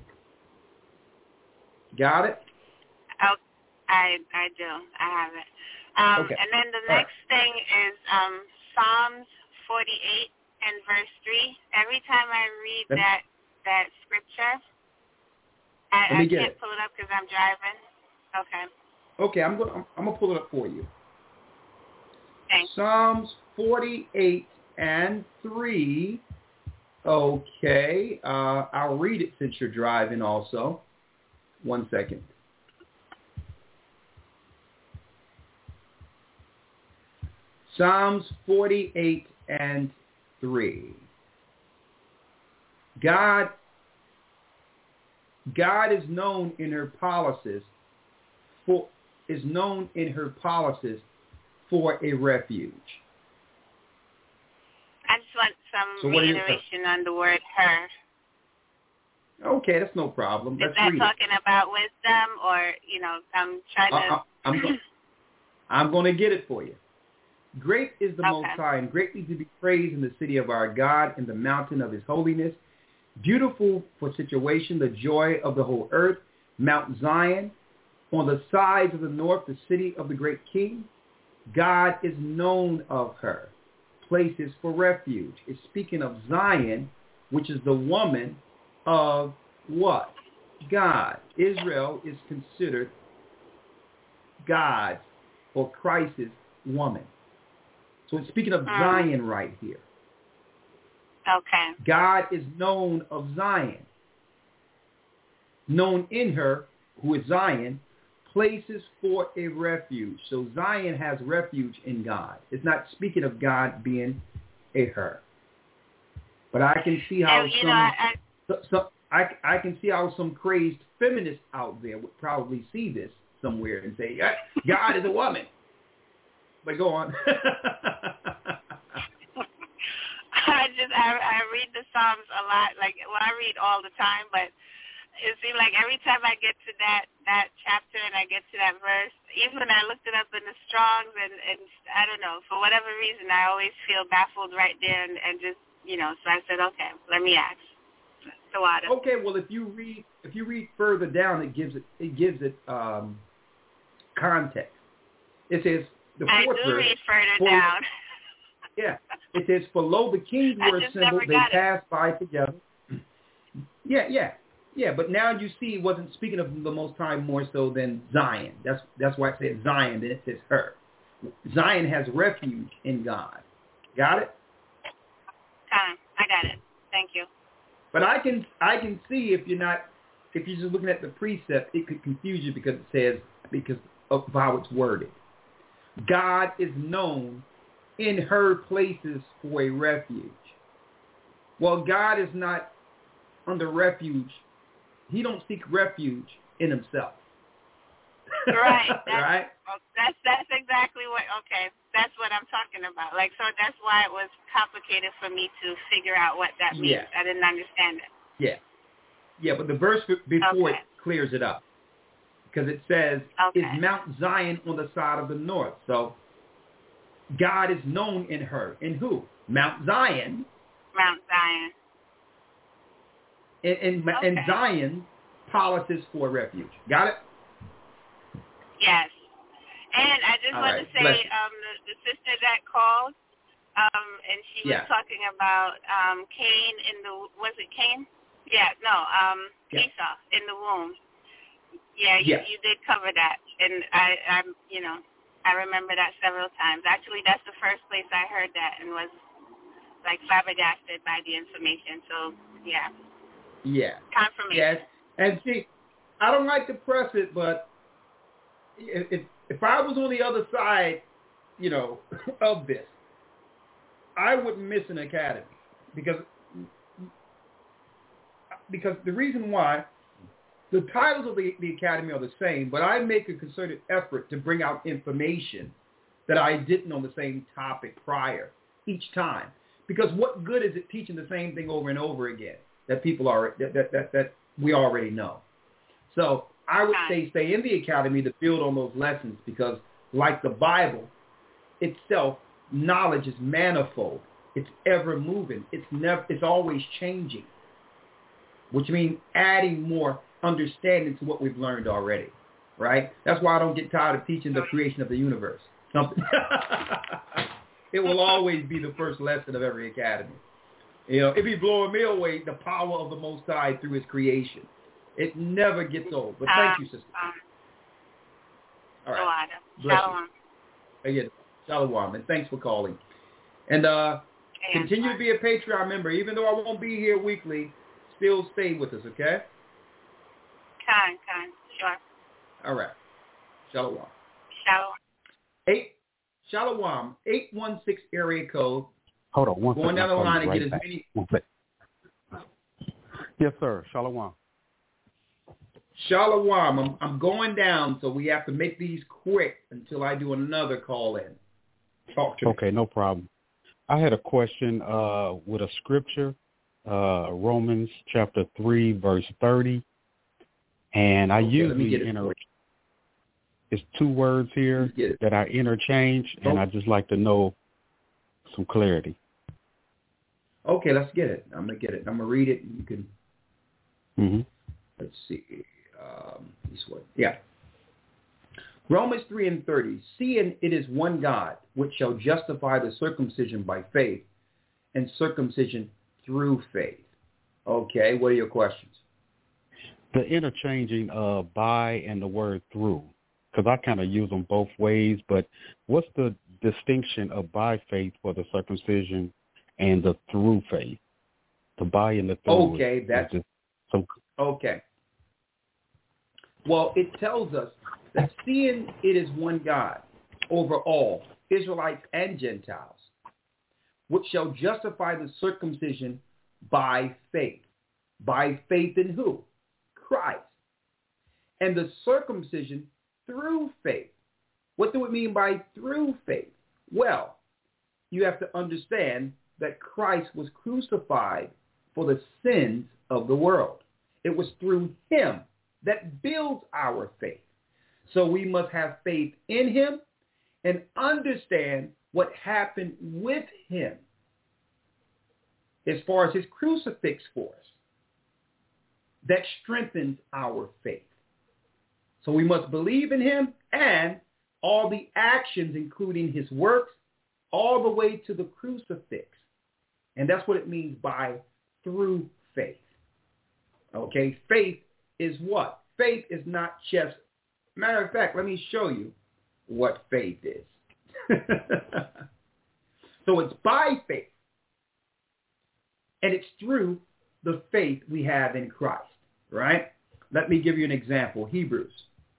Got it? Oh, I I do. I have it. Um, okay. And then the next right. thing is um, Psalms forty-eight and verse three. Every time I read Let that that scripture, I, I can't it. pull it up because I'm driving. Okay. Okay, I'm going. I'm, I'm gonna pull it up for you. Thanks. Psalms forty-eight and three. Okay, uh, I'll read it since you're driving. Also, one second. Psalms forty-eight and three. God, God is known in her policies for is known in her policies for a refuge. I just want some so reiteration on the word her. Okay, that's no problem. Is Let's that read talking it. about wisdom, or, you know, I'm trying to... Uh, I'm, go- I'm going to get it for you. Great is the okay. Most High, and greatly to be praised in the city of our God, in the mountain of his holiness. Beautiful for situation, the joy of the whole earth, Mount Zion. On the sides of the north, the city of the great king. God is known of her. Places for refuge. It's speaking of Zion, which is the woman of what? God. Israel is considered God's or Christ's woman. So it's speaking of mm. Zion right here. Okay. God is known of Zion. Known in her, who is Zion, places for a refuge. So Zion has refuge in God. It's not speaking of God being a her. But I can see how and, some, know, I, I, so, so I, I can see how some crazed feminists out there would probably see this somewhere and say, God is a woman. But go on. I just I, I read the Psalms a lot. Like, well, I read all the time, but it seemed like every time I get to that, that chapter and I get to that verse, even when I looked it up in the Strongs, and, and I don't know, for whatever reason, I always feel baffled right there and, and just, you know, so I said, okay, let me ask. So okay, well, if you read if you read further down, it gives it it gives it um, context. It says the fourth I do verse. read further for, down. Yeah, it says, "For lo, the kings were assembled; they passed by together." Yeah, yeah, yeah. But now you see, it wasn't speaking of the Most High more so than Zion. That's that's why it says Zion. Then it says her. Zion has refuge in God. Got it? Um, I got it. Thank you. But I can I can see if you're not if you're just looking at the precept, it could confuse you because it says because of how it's worded. God is known in her places for a refuge. Well, God is not under refuge. He don't seek refuge in himself. Right. That's, right? That's that's exactly what. Okay, that's what I'm talking about. Like, so that's why it was complicated for me to figure out what that means. Yeah. I didn't understand it. Yeah. Yeah, but the verse before okay. it clears it up because it says, okay. "Is Mount Zion on the side of the north?" So God is known in her. In who? Mount Zion. Mount Zion. And and, okay. and Zion policies for refuge. Got it? Yes. And I just All want right. to say, um, the, the sister that called, um, and she was yeah. talking about um, Cain in the, was it Cain? Yeah, no, um, yeah. Esau in the womb. Yeah, you, yeah. you did cover that. And I, I'm, you know, I remember that several times. Actually, that's the first place I heard that and was, like, flabbergasted by the information. So, yeah. Yeah. Confirmation. Yes. And see, I don't like to press it, but if, if if I was on the other side, you know, of this, I wouldn't miss an academy because because the reason why the titles of the, the academy are the same, but I make a concerted effort to bring out information that I didn't on the same topic prior each time. Because what good is it teaching the same thing over and over again that people are that that that, that we already know? So I would say stay in the academy to build on those lessons because, like the Bible itself, knowledge is manifold. It's ever moving. It's never. It's always changing, which means adding more understanding to what we've learned already. Right? That's why I don't get tired of teaching the creation of the universe. Something. It will always be the first lesson of every academy. You know, if he's blowing me away, the power of the Most High through his creation. It never gets old. But thank um, you, sister. Um, All right. Bless Shalom. You. Again, Shalom. And thanks for calling. And uh, yeah, continue to be a Patreon member. Even though I won't be here weekly, still stay with us, okay? Kind, kind. Sure. All right. Shalom. Shalom. Eight. Shalom. eight one six area code. Hold on one Going second. down the line and right get as back. many. One second. Yes, sir. Shalom. Shalom. I'm, I'm going down, so we have to make these quick until I do another call in. Talk to me. Okay, no problem. I had a question uh, with a scripture, uh, Romans chapter three, verse thirty, and I okay, usually inter. It's two words here that I interchange, oh. and I just like to know some clarity. Okay, let's get it. I'm gonna get it. I'm gonna read it. And you can. Mm-hmm. Let's see. Um, this one. Yeah. Romans three and thirty. Seeing it is one God, which shall justify the circumcision by faith, and circumcision through faith. Okay. What are your questions? The interchanging of by and the word through, because I kind of use them both ways. But what's the distinction of by faith for the circumcision and the through faith? The by and the through. Okay, is, that's is some... okay. Well, it tells us that seeing it is one God over all, Israelites and Gentiles, which shall justify the circumcision by faith. By faith in who? Christ. And the circumcision through faith. What do it mean by through faith? Well, you have to understand that Christ was crucified for the sins of the world. It was through him that builds our faith. So we must have faith in him and understand what happened with him as far as his crucifix for us. That strengthens our faith. So we must believe in him and all the actions, including his works, all the way to the crucifix. And that's what it means by through faith. Okay, faith is what? Faith is not just, matter of fact, let me show you what faith is. So it's by faith. And it's through the faith we have in Christ, right? Let me give you an example. Hebrews.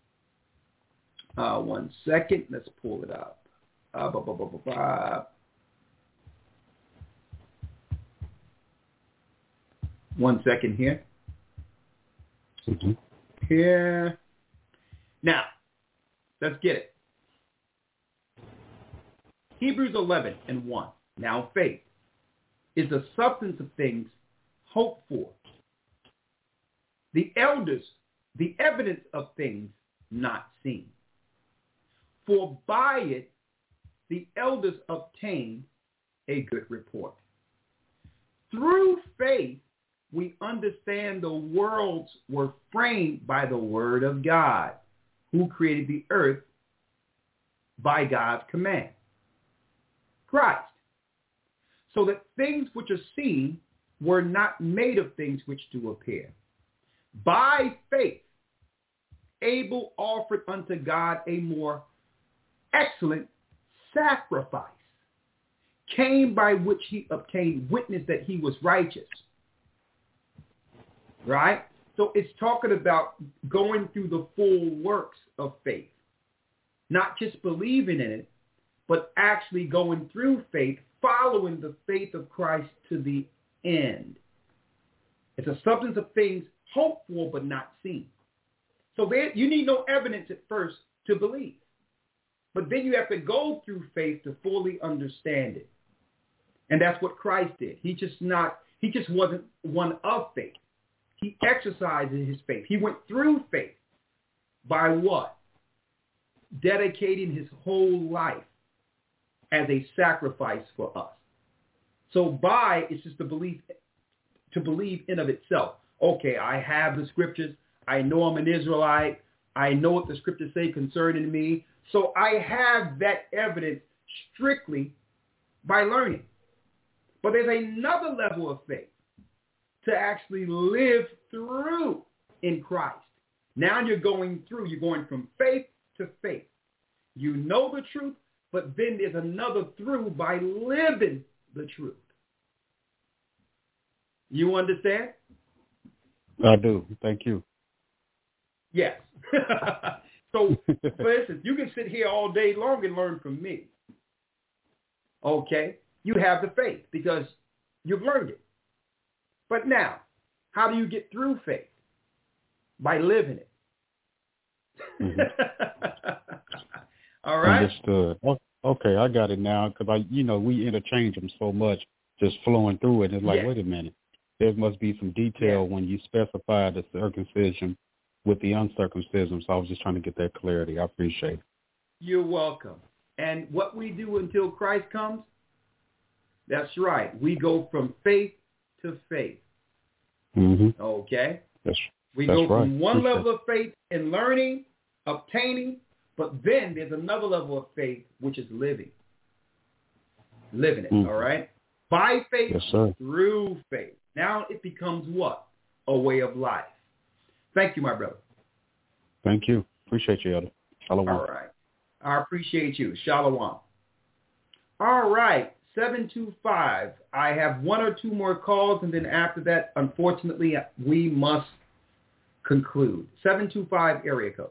Uh, one second. Let's pull it up. Uh, blah, blah, blah, blah, blah. One second here. Mm-hmm. Here. Now, let's get it. Hebrews eleven and one. Now faith is the substance of things hoped for, the elders, the evidence of things not seen. For by it the elders obtained a good report. Through faith we understand the worlds were framed by the word of God, who created the earth by God's command. Christ. So that things which are seen were not made of things which do appear. By faith, Abel offered unto God a more excellent sacrifice, came by which he obtained witness that he was righteous. Right? So it's talking about going through the full works of faith, not just believing in it, but actually going through faith, following the faith of Christ to the end. It's a substance of things hoped for but not seen. So there, you need no evidence at first to believe. But then you have to go through faith to fully understand it. And that's what Christ did. He just not, he just wasn't one of faith. He exercised his faith. He went through faith by what? Dedicating his whole life as a sacrifice for us. So by is just the belief, to believe in of itself. Okay, I have the scriptures. I know I'm an Israelite. I know what the scriptures say concerning me. So I have that evidence strictly by learning. But there's another level of faith to actually live through in Christ. Now you're going through. You're going from faith to faith. You know the truth, but then there's another through by living the truth. You understand? I do. Thank you. Yes. So, for instance, you can sit here all day long and learn from me. Okay? You have the faith because you've learned it. But now, how do you get through faith? By living it. Mm-hmm. All right? Understood. Okay, I got it now because, I, you know, we interchange them so much, just flowing through it. It's like, yes. Wait a minute. There must be some detail yes. when you specify the circumcision with the uncircumcision. So I was just trying to get that clarity. I appreciate it. You're welcome. And what we do until Christ comes, that's right. We go from faith to faith. Mm-hmm. Okay? That's, we that's go from right. one appreciate level of faith in learning, obtaining, but then there's another level of faith, which is living. Living it, mm-hmm. all right? By faith, yes, sir. Through faith. Now it becomes what? A way of life. Thank you, my brother. Thank you. Appreciate you, Elder. Shalom. All right. I appreciate you. Shalom. All right. seven two five. I have one or two more calls, and then after that, unfortunately, we must conclude. seven two five area code.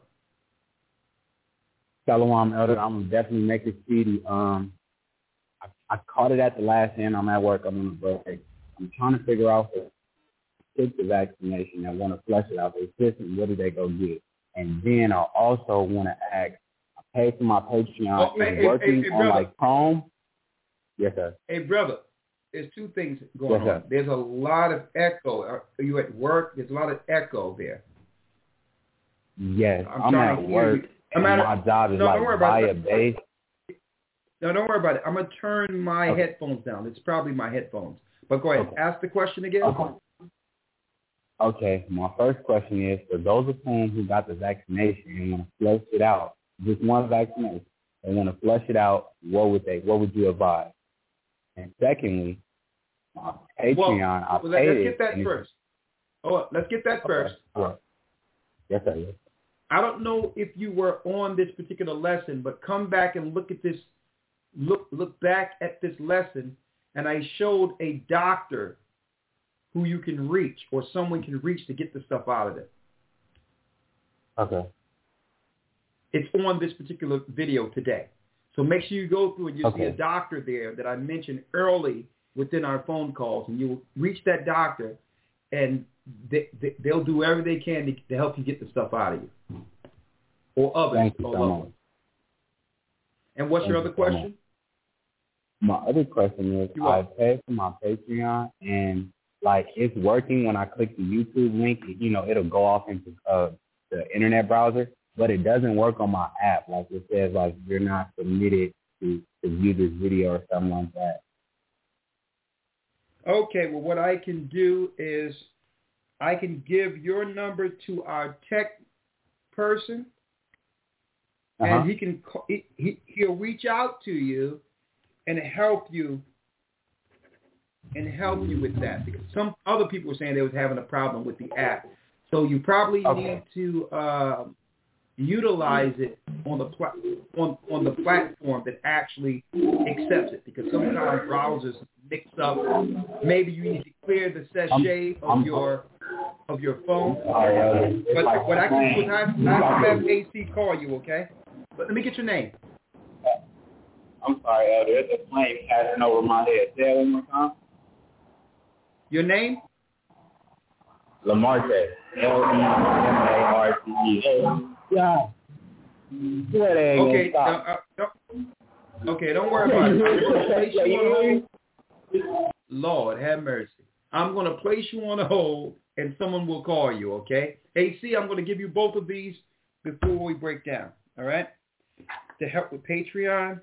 Shalom, Elder. I'm going to definitely make it speedy. Um, I, I caught it at the last end. I'm at work. I'm on a break. I'm trying to figure out if take the vaccination. I want to flesh it out. If it's different, what do they go get? And then I also want to ask, I pay for my Patreon. Oh, is hey, it working hey, hey, on like Chrome? Yes, sir. Hey, brother, there's two things going yes, on. There's a lot of echo. Are you at work? There's a lot of echo there. Yes, I'm, I'm trying at to hear work. You. I'm at my a, job is no, like via base. No, don't worry about it. I'm going to turn my okay. headphones down. It's probably my headphones. But go ahead. Okay. Ask the question again. Okay. Okay. My first question is, for those of whom who got the vaccination and want to flush it out, just one vaccination, and want to flush it out, what would they? What would you advise? And secondly, my Patreon, well, I well, paid let's it. get that first. Oh, let's get that okay. first. Right. Yes, sir. Yes. I don't know if you were on this particular lesson, but come back and look at this. Look, look back at this lesson, and I showed a doctor who you can reach or someone can reach to get the stuff out of it. Okay. It's on this particular video today. So make sure you go through and you'll okay. see a doctor there that I mentioned early within our phone calls, and you'll reach that doctor, and they, they, they'll do everything they can to, to help you get the stuff out of you or others. Thank you or so loved much. ones. And what's Thank your other question? My other question is, I paid for my Patreon, and like it's working when I click the YouTube link. You know, it'll go off into uh, the internet browser, but it doesn't work on my app. Like it says, like you're not permitted to, to view this video or something like that. Okay, well, what I can do is I can give your number to our tech person, uh-huh. and he can he, he he'll reach out to you and help you and help you with that, because some other people were saying they was having a problem with the app. So you probably okay. need to uh, utilize it on the pla- on on the platform that actually accepts it, because sometimes browsers mix up. Maybe you need to clear the sachet of your of your phone. Sorry, but like what I can do is I have, I have A C call you, okay? But let me get your name. I'm sorry, Elder. There's a plane passing over my head. Say that one more time. Your name? Lamarte. L E M A R T E. Yeah. Okay. Uh, uh, no. Okay, don't worry about it. I'm going to place you on hold. Lord, have mercy. I'm going to place you on a hold, and someone will call you, okay? A C, I'm going to give you both of these before we break down, all right? To help with Patreon.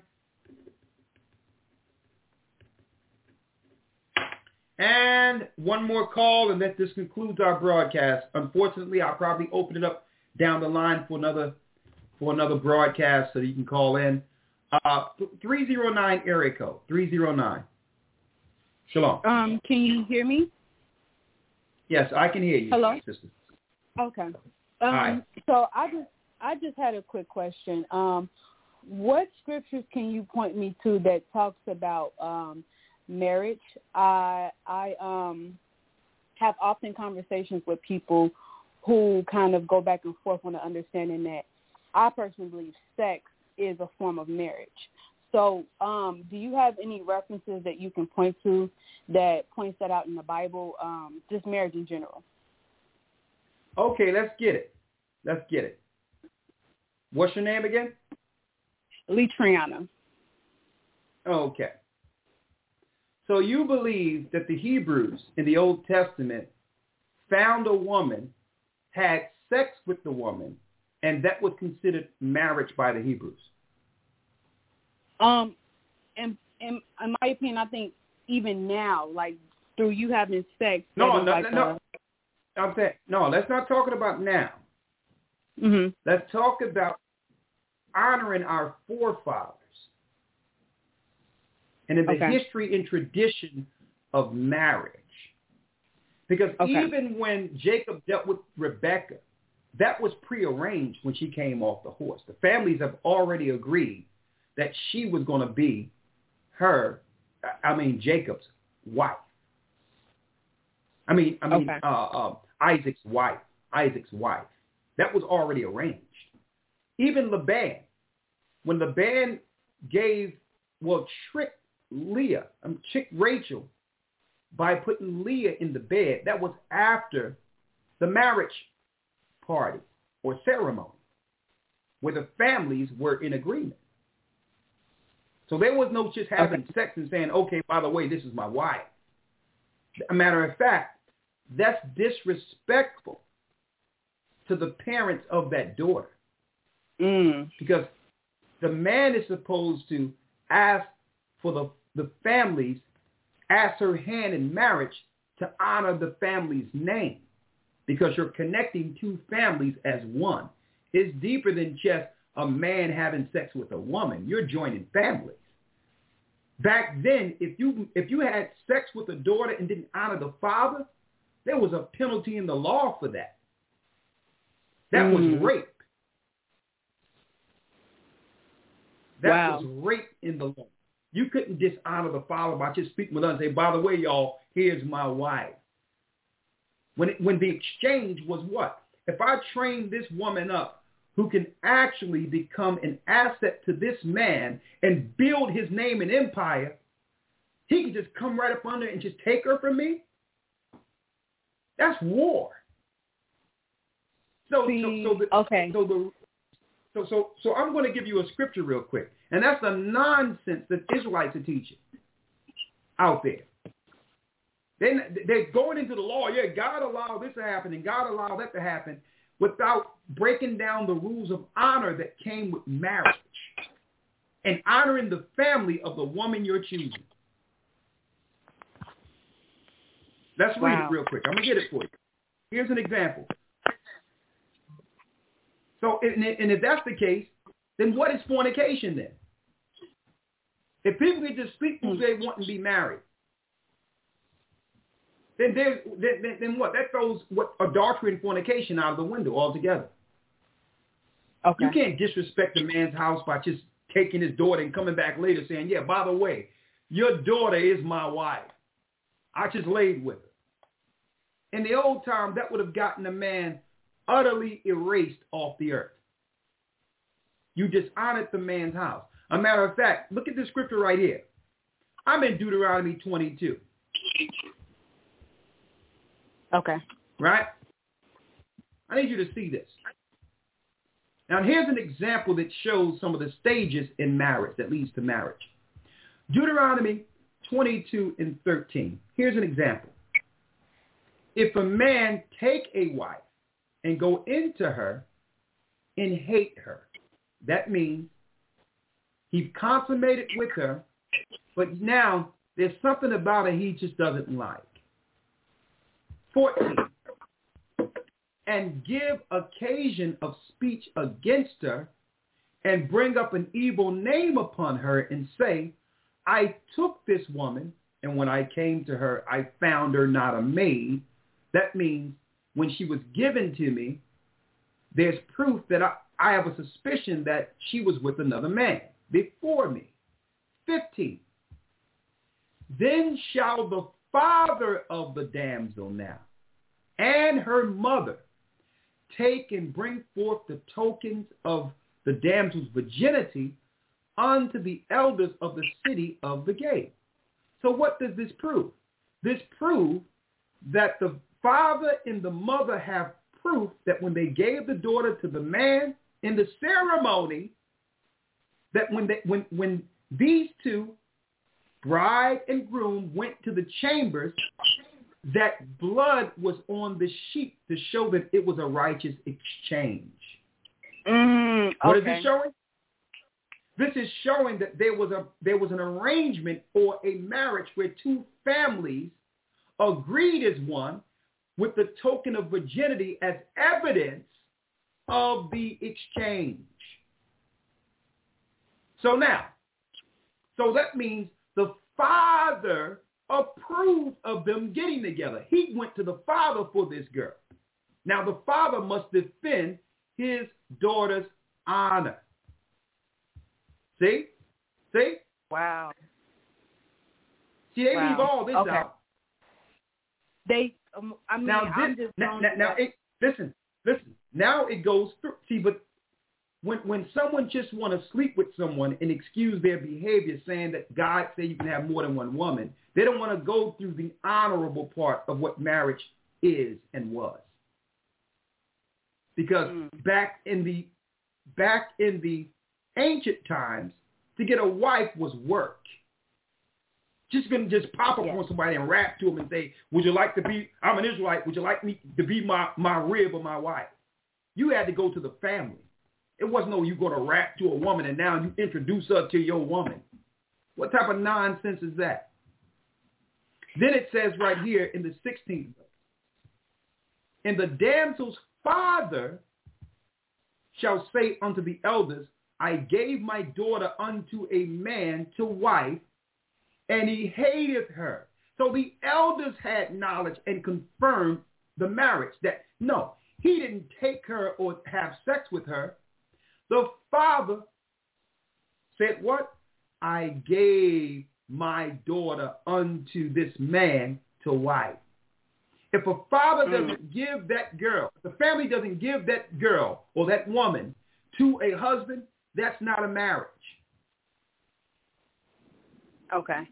And one more call, and that this concludes our broadcast. Unfortunately, I'll probably open it up down the line for another for another broadcast so that you can call in. Uh, three oh nine area code, three oh nine. Shalom. Um, can you hear me? Yes, I can hear you. Hello? Sister. Okay. Um, Hi. So I just I just had a quick question. Um, what scriptures can you point me to that talks about um, marriage? I I um have often conversations with people who kind of go back and forth on the understanding that I personally believe sex is a form of marriage. So um, do you have any references that you can point to that points that out in the Bible, um, just marriage in general? Okay, let's get it. Let's get it. What's your name again? Litriana. Okay. So you believe that the Hebrews in the Old Testament found a woman, had sex with the woman, and that was considered marriage by the Hebrews? Um, in, in, in my opinion, I think even now, like through you having sex. No, no, like no. A, I'm saying, no, let's not talk about now. Mm-hmm. Let's talk about honoring our forefathers. And in the okay. history and tradition of marriage. Because okay. even when Jacob dealt with Rebekah, that was prearranged when she came off the horse. The families have already agreed that she was going to be her, I mean, Jacob's wife. I mean, I mean, okay. uh, uh, Isaac's wife, Isaac's wife. That was already arranged. Even Laban, when Laban gave, well, tricked Leah, um, tricked Rachel by putting Leah in the bed, that was after the marriage party or ceremony, where the families were in agreement. So there was no just having okay. sex and saying, okay, by the way, this is my wife. A matter of fact, that's disrespectful to the parents of that daughter. Mm. Because the man is supposed to ask for the, the families, ask her hand in marriage to honor the family's name, because you're connecting two families as one. It's deeper than just a man having sex with a woman. You're joining families. Back then, if you if you had sex with a daughter and didn't honor the father, there was a penalty in the law for that. That mm. was rape. That wow. was rape in the law. You couldn't dishonor the father by just speaking with us and say, by the way, y'all, here's my wife. When it, when the exchange was what? If I train this woman up who can actually become an asset to this man and build his name and empire, he can just come right up under and just take her from me? That's war. So, See, so, so, the, okay. so, the, so, so, so I'm going to give you a scripture real quick. And that's the nonsense that Israelites are teaching out there. They, they're going into the law. Yeah, God allowed this to happen and God allowed that to happen without breaking down the rules of honor that came with marriage and honoring the family of the woman you're choosing. Let's read wow. it real quick. I'm going to get it for you. Here's an example. So, and, and if that's the case, then what is fornication then? If people can just speak who they want and be married, then there's then, then what? That throws what adultery and fornication out of the window altogether. Okay. You can't disrespect a man's house by just taking his daughter and coming back later saying, yeah, by the way, your daughter is my wife. I just laid with her. In the old time, that would have gotten a man utterly erased off the earth. You dishonored the man's house. A matter of fact, look at this scripture right here. I'm in Deuteronomy twenty-two. Okay. Right? I need you to see this. Now, here's an example that shows some of the stages in marriage that leads to marriage. Deuteronomy twenty-two and thirteen. Here's an example. If a man take a wife and go into her and hate her, that means he consummated with her, but now there's something about her he just doesn't like. fourteen. And give occasion of speech against her and bring up an evil name upon her and say, I took this woman, and when I came to her, I found her not a maid. That means when she was given to me, there's proof that I, I have a suspicion that she was with another man before me. fifteen. Then shall the father of the damsel now and her mother take and bring forth the tokens of the damsel's virginity unto the elders of the city of the gate. So what does this prove? This proves that the father and the mother have proof that when they gave the daughter to the man in the ceremony, that when they, when when these two, bride and groom, went to the chambers, that blood was on the sheet to show that it was a righteous exchange. Mm, okay. What is it showing? This is showing that there was a there was an arrangement or a marriage where two families agreed as one with the token of virginity as evidence of the exchange. So now, so that means the father approved of them getting together. He went to the father for this girl. Now the father must defend his daughter's honor. See? See? Wow. See, they wow. leave all this okay. out. They, um, I mean, now, I'm this, just now, now, now it, listen, listen. Now it goes through. See, but when when someone just want to sleep with someone and excuse their behavior, saying that God said you can have more than one woman, they don't want to go through the honorable part of what marriage is and was. Because mm. back in the back in the ancient times, to get a wife was work. Just going to just pop up yes. on somebody and rap to them and say, would you like to be, I'm an Israelite, would you like me to be my, my rib or my wife? You had to go to the family. It wasn't no you go to rap to a woman and now you introduce her to your woman. What type of nonsense is that? Then it says right here in the sixteenth verse, and the damsel's father shall say unto the elders, I gave my daughter unto a man to wife, and he hated her. So the elders had knowledge and confirmed the marriage that, no, he didn't take her or have sex with her. The father said what? I gave my daughter unto this man to wife. If a father doesn't give that girl, if the family doesn't give that girl or that woman to a husband, that's not a marriage. Okay.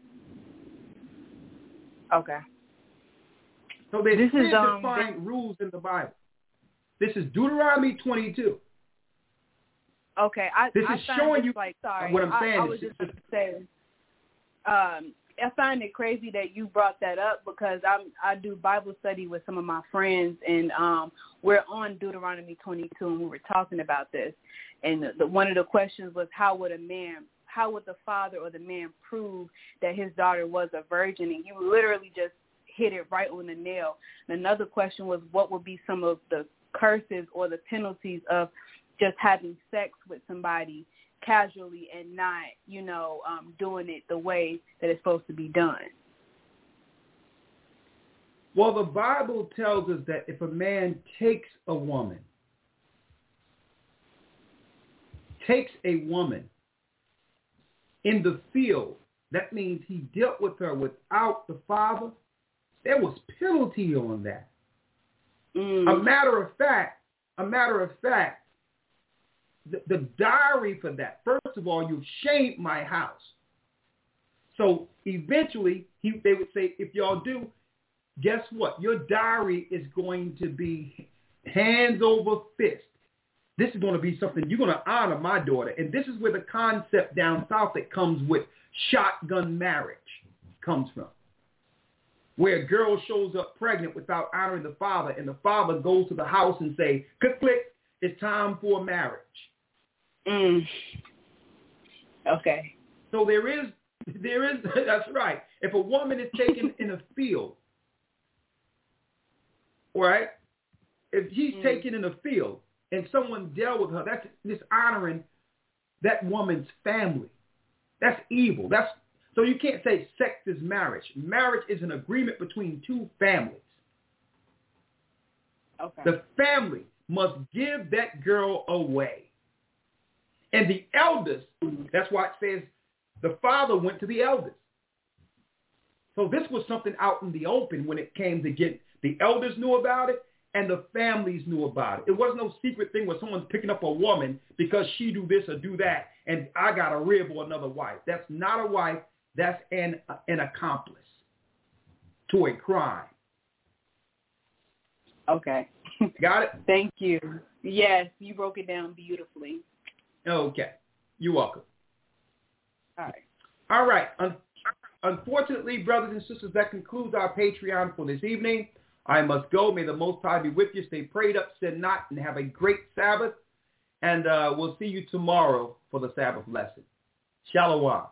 Okay. So there's this clear is, um, defined this, rules in the Bible. This is Deuteronomy twenty-two. Okay. I, this I is find showing this, you like, sorry, what I'm saying. I, I was just going to say, um, I find it crazy that you brought that up because I'm I do Bible study with some of my friends, and um, we're on Deuteronomy twenty-two, and we were talking about this. And the, the, one of the questions was, how would a man, how would the father or the man prove that his daughter was a virgin? And you literally just hit it right on the nail. And another question was, what would be some of the curses or the penalties of just having sex with somebody casually and not, you know, um, doing it the way that it's supposed to be done? Well, the Bible tells us that if a man takes a woman, takes a woman in the field, that means he dealt with her without the father, there was penalty on that. Mm. A matter of fact, a matter of fact, the, the diary for that, first of all, you've shamed my house. So eventually, he, they would say, if y'all do, guess what? Your diary is going to be hands over fist. This is going to be something you're going to honor my daughter. And this is where the concept down south that comes with shotgun marriage comes from, where a girl shows up pregnant without honoring the father, and the father goes to the house and say, click, click, it's time for marriage. Mm. Okay. So there is, there is, that's right. If a woman is taken in a field, right, if she's mm. taken in a field and someone dealt with her, that's dishonoring that woman's family. That's evil. That's So you can't say sex is marriage. Marriage is an agreement between two families. Okay. The family must give that girl away. And the elders, that's why it says the father went to the elders. So this was something out in the open when it came to get, the elders knew about it and the families knew about it. It wasn't no secret thing where someone's picking up a woman because she do this or do that and I got a rib or another wife. That's not a wife. That's an an accomplice to a crime. Okay. Got it? Thank you. Yes, you broke it down beautifully. Okay. You're welcome. All right. All right. Un- unfortunately, brothers and sisters, that concludes our Patreon for this evening. I must go. May the Most High be with you. Stay prayed up, sin not, and have a great Sabbath. And uh, we'll see you tomorrow for the Sabbath lesson. Shalom.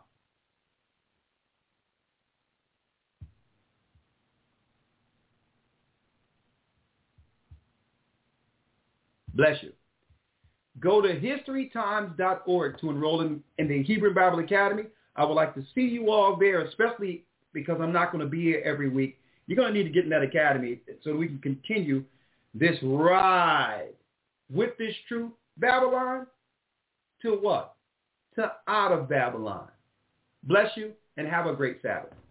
Bless you. Go to history times dot org to enroll in, in the Hebrew Bible Academy. I would like to see you all there, especially because I'm not going to be here every week. You're going to need to get in that academy so we can continue this ride with this truth, Babylon, to what? To out of Babylon. Bless you and have a great Sabbath.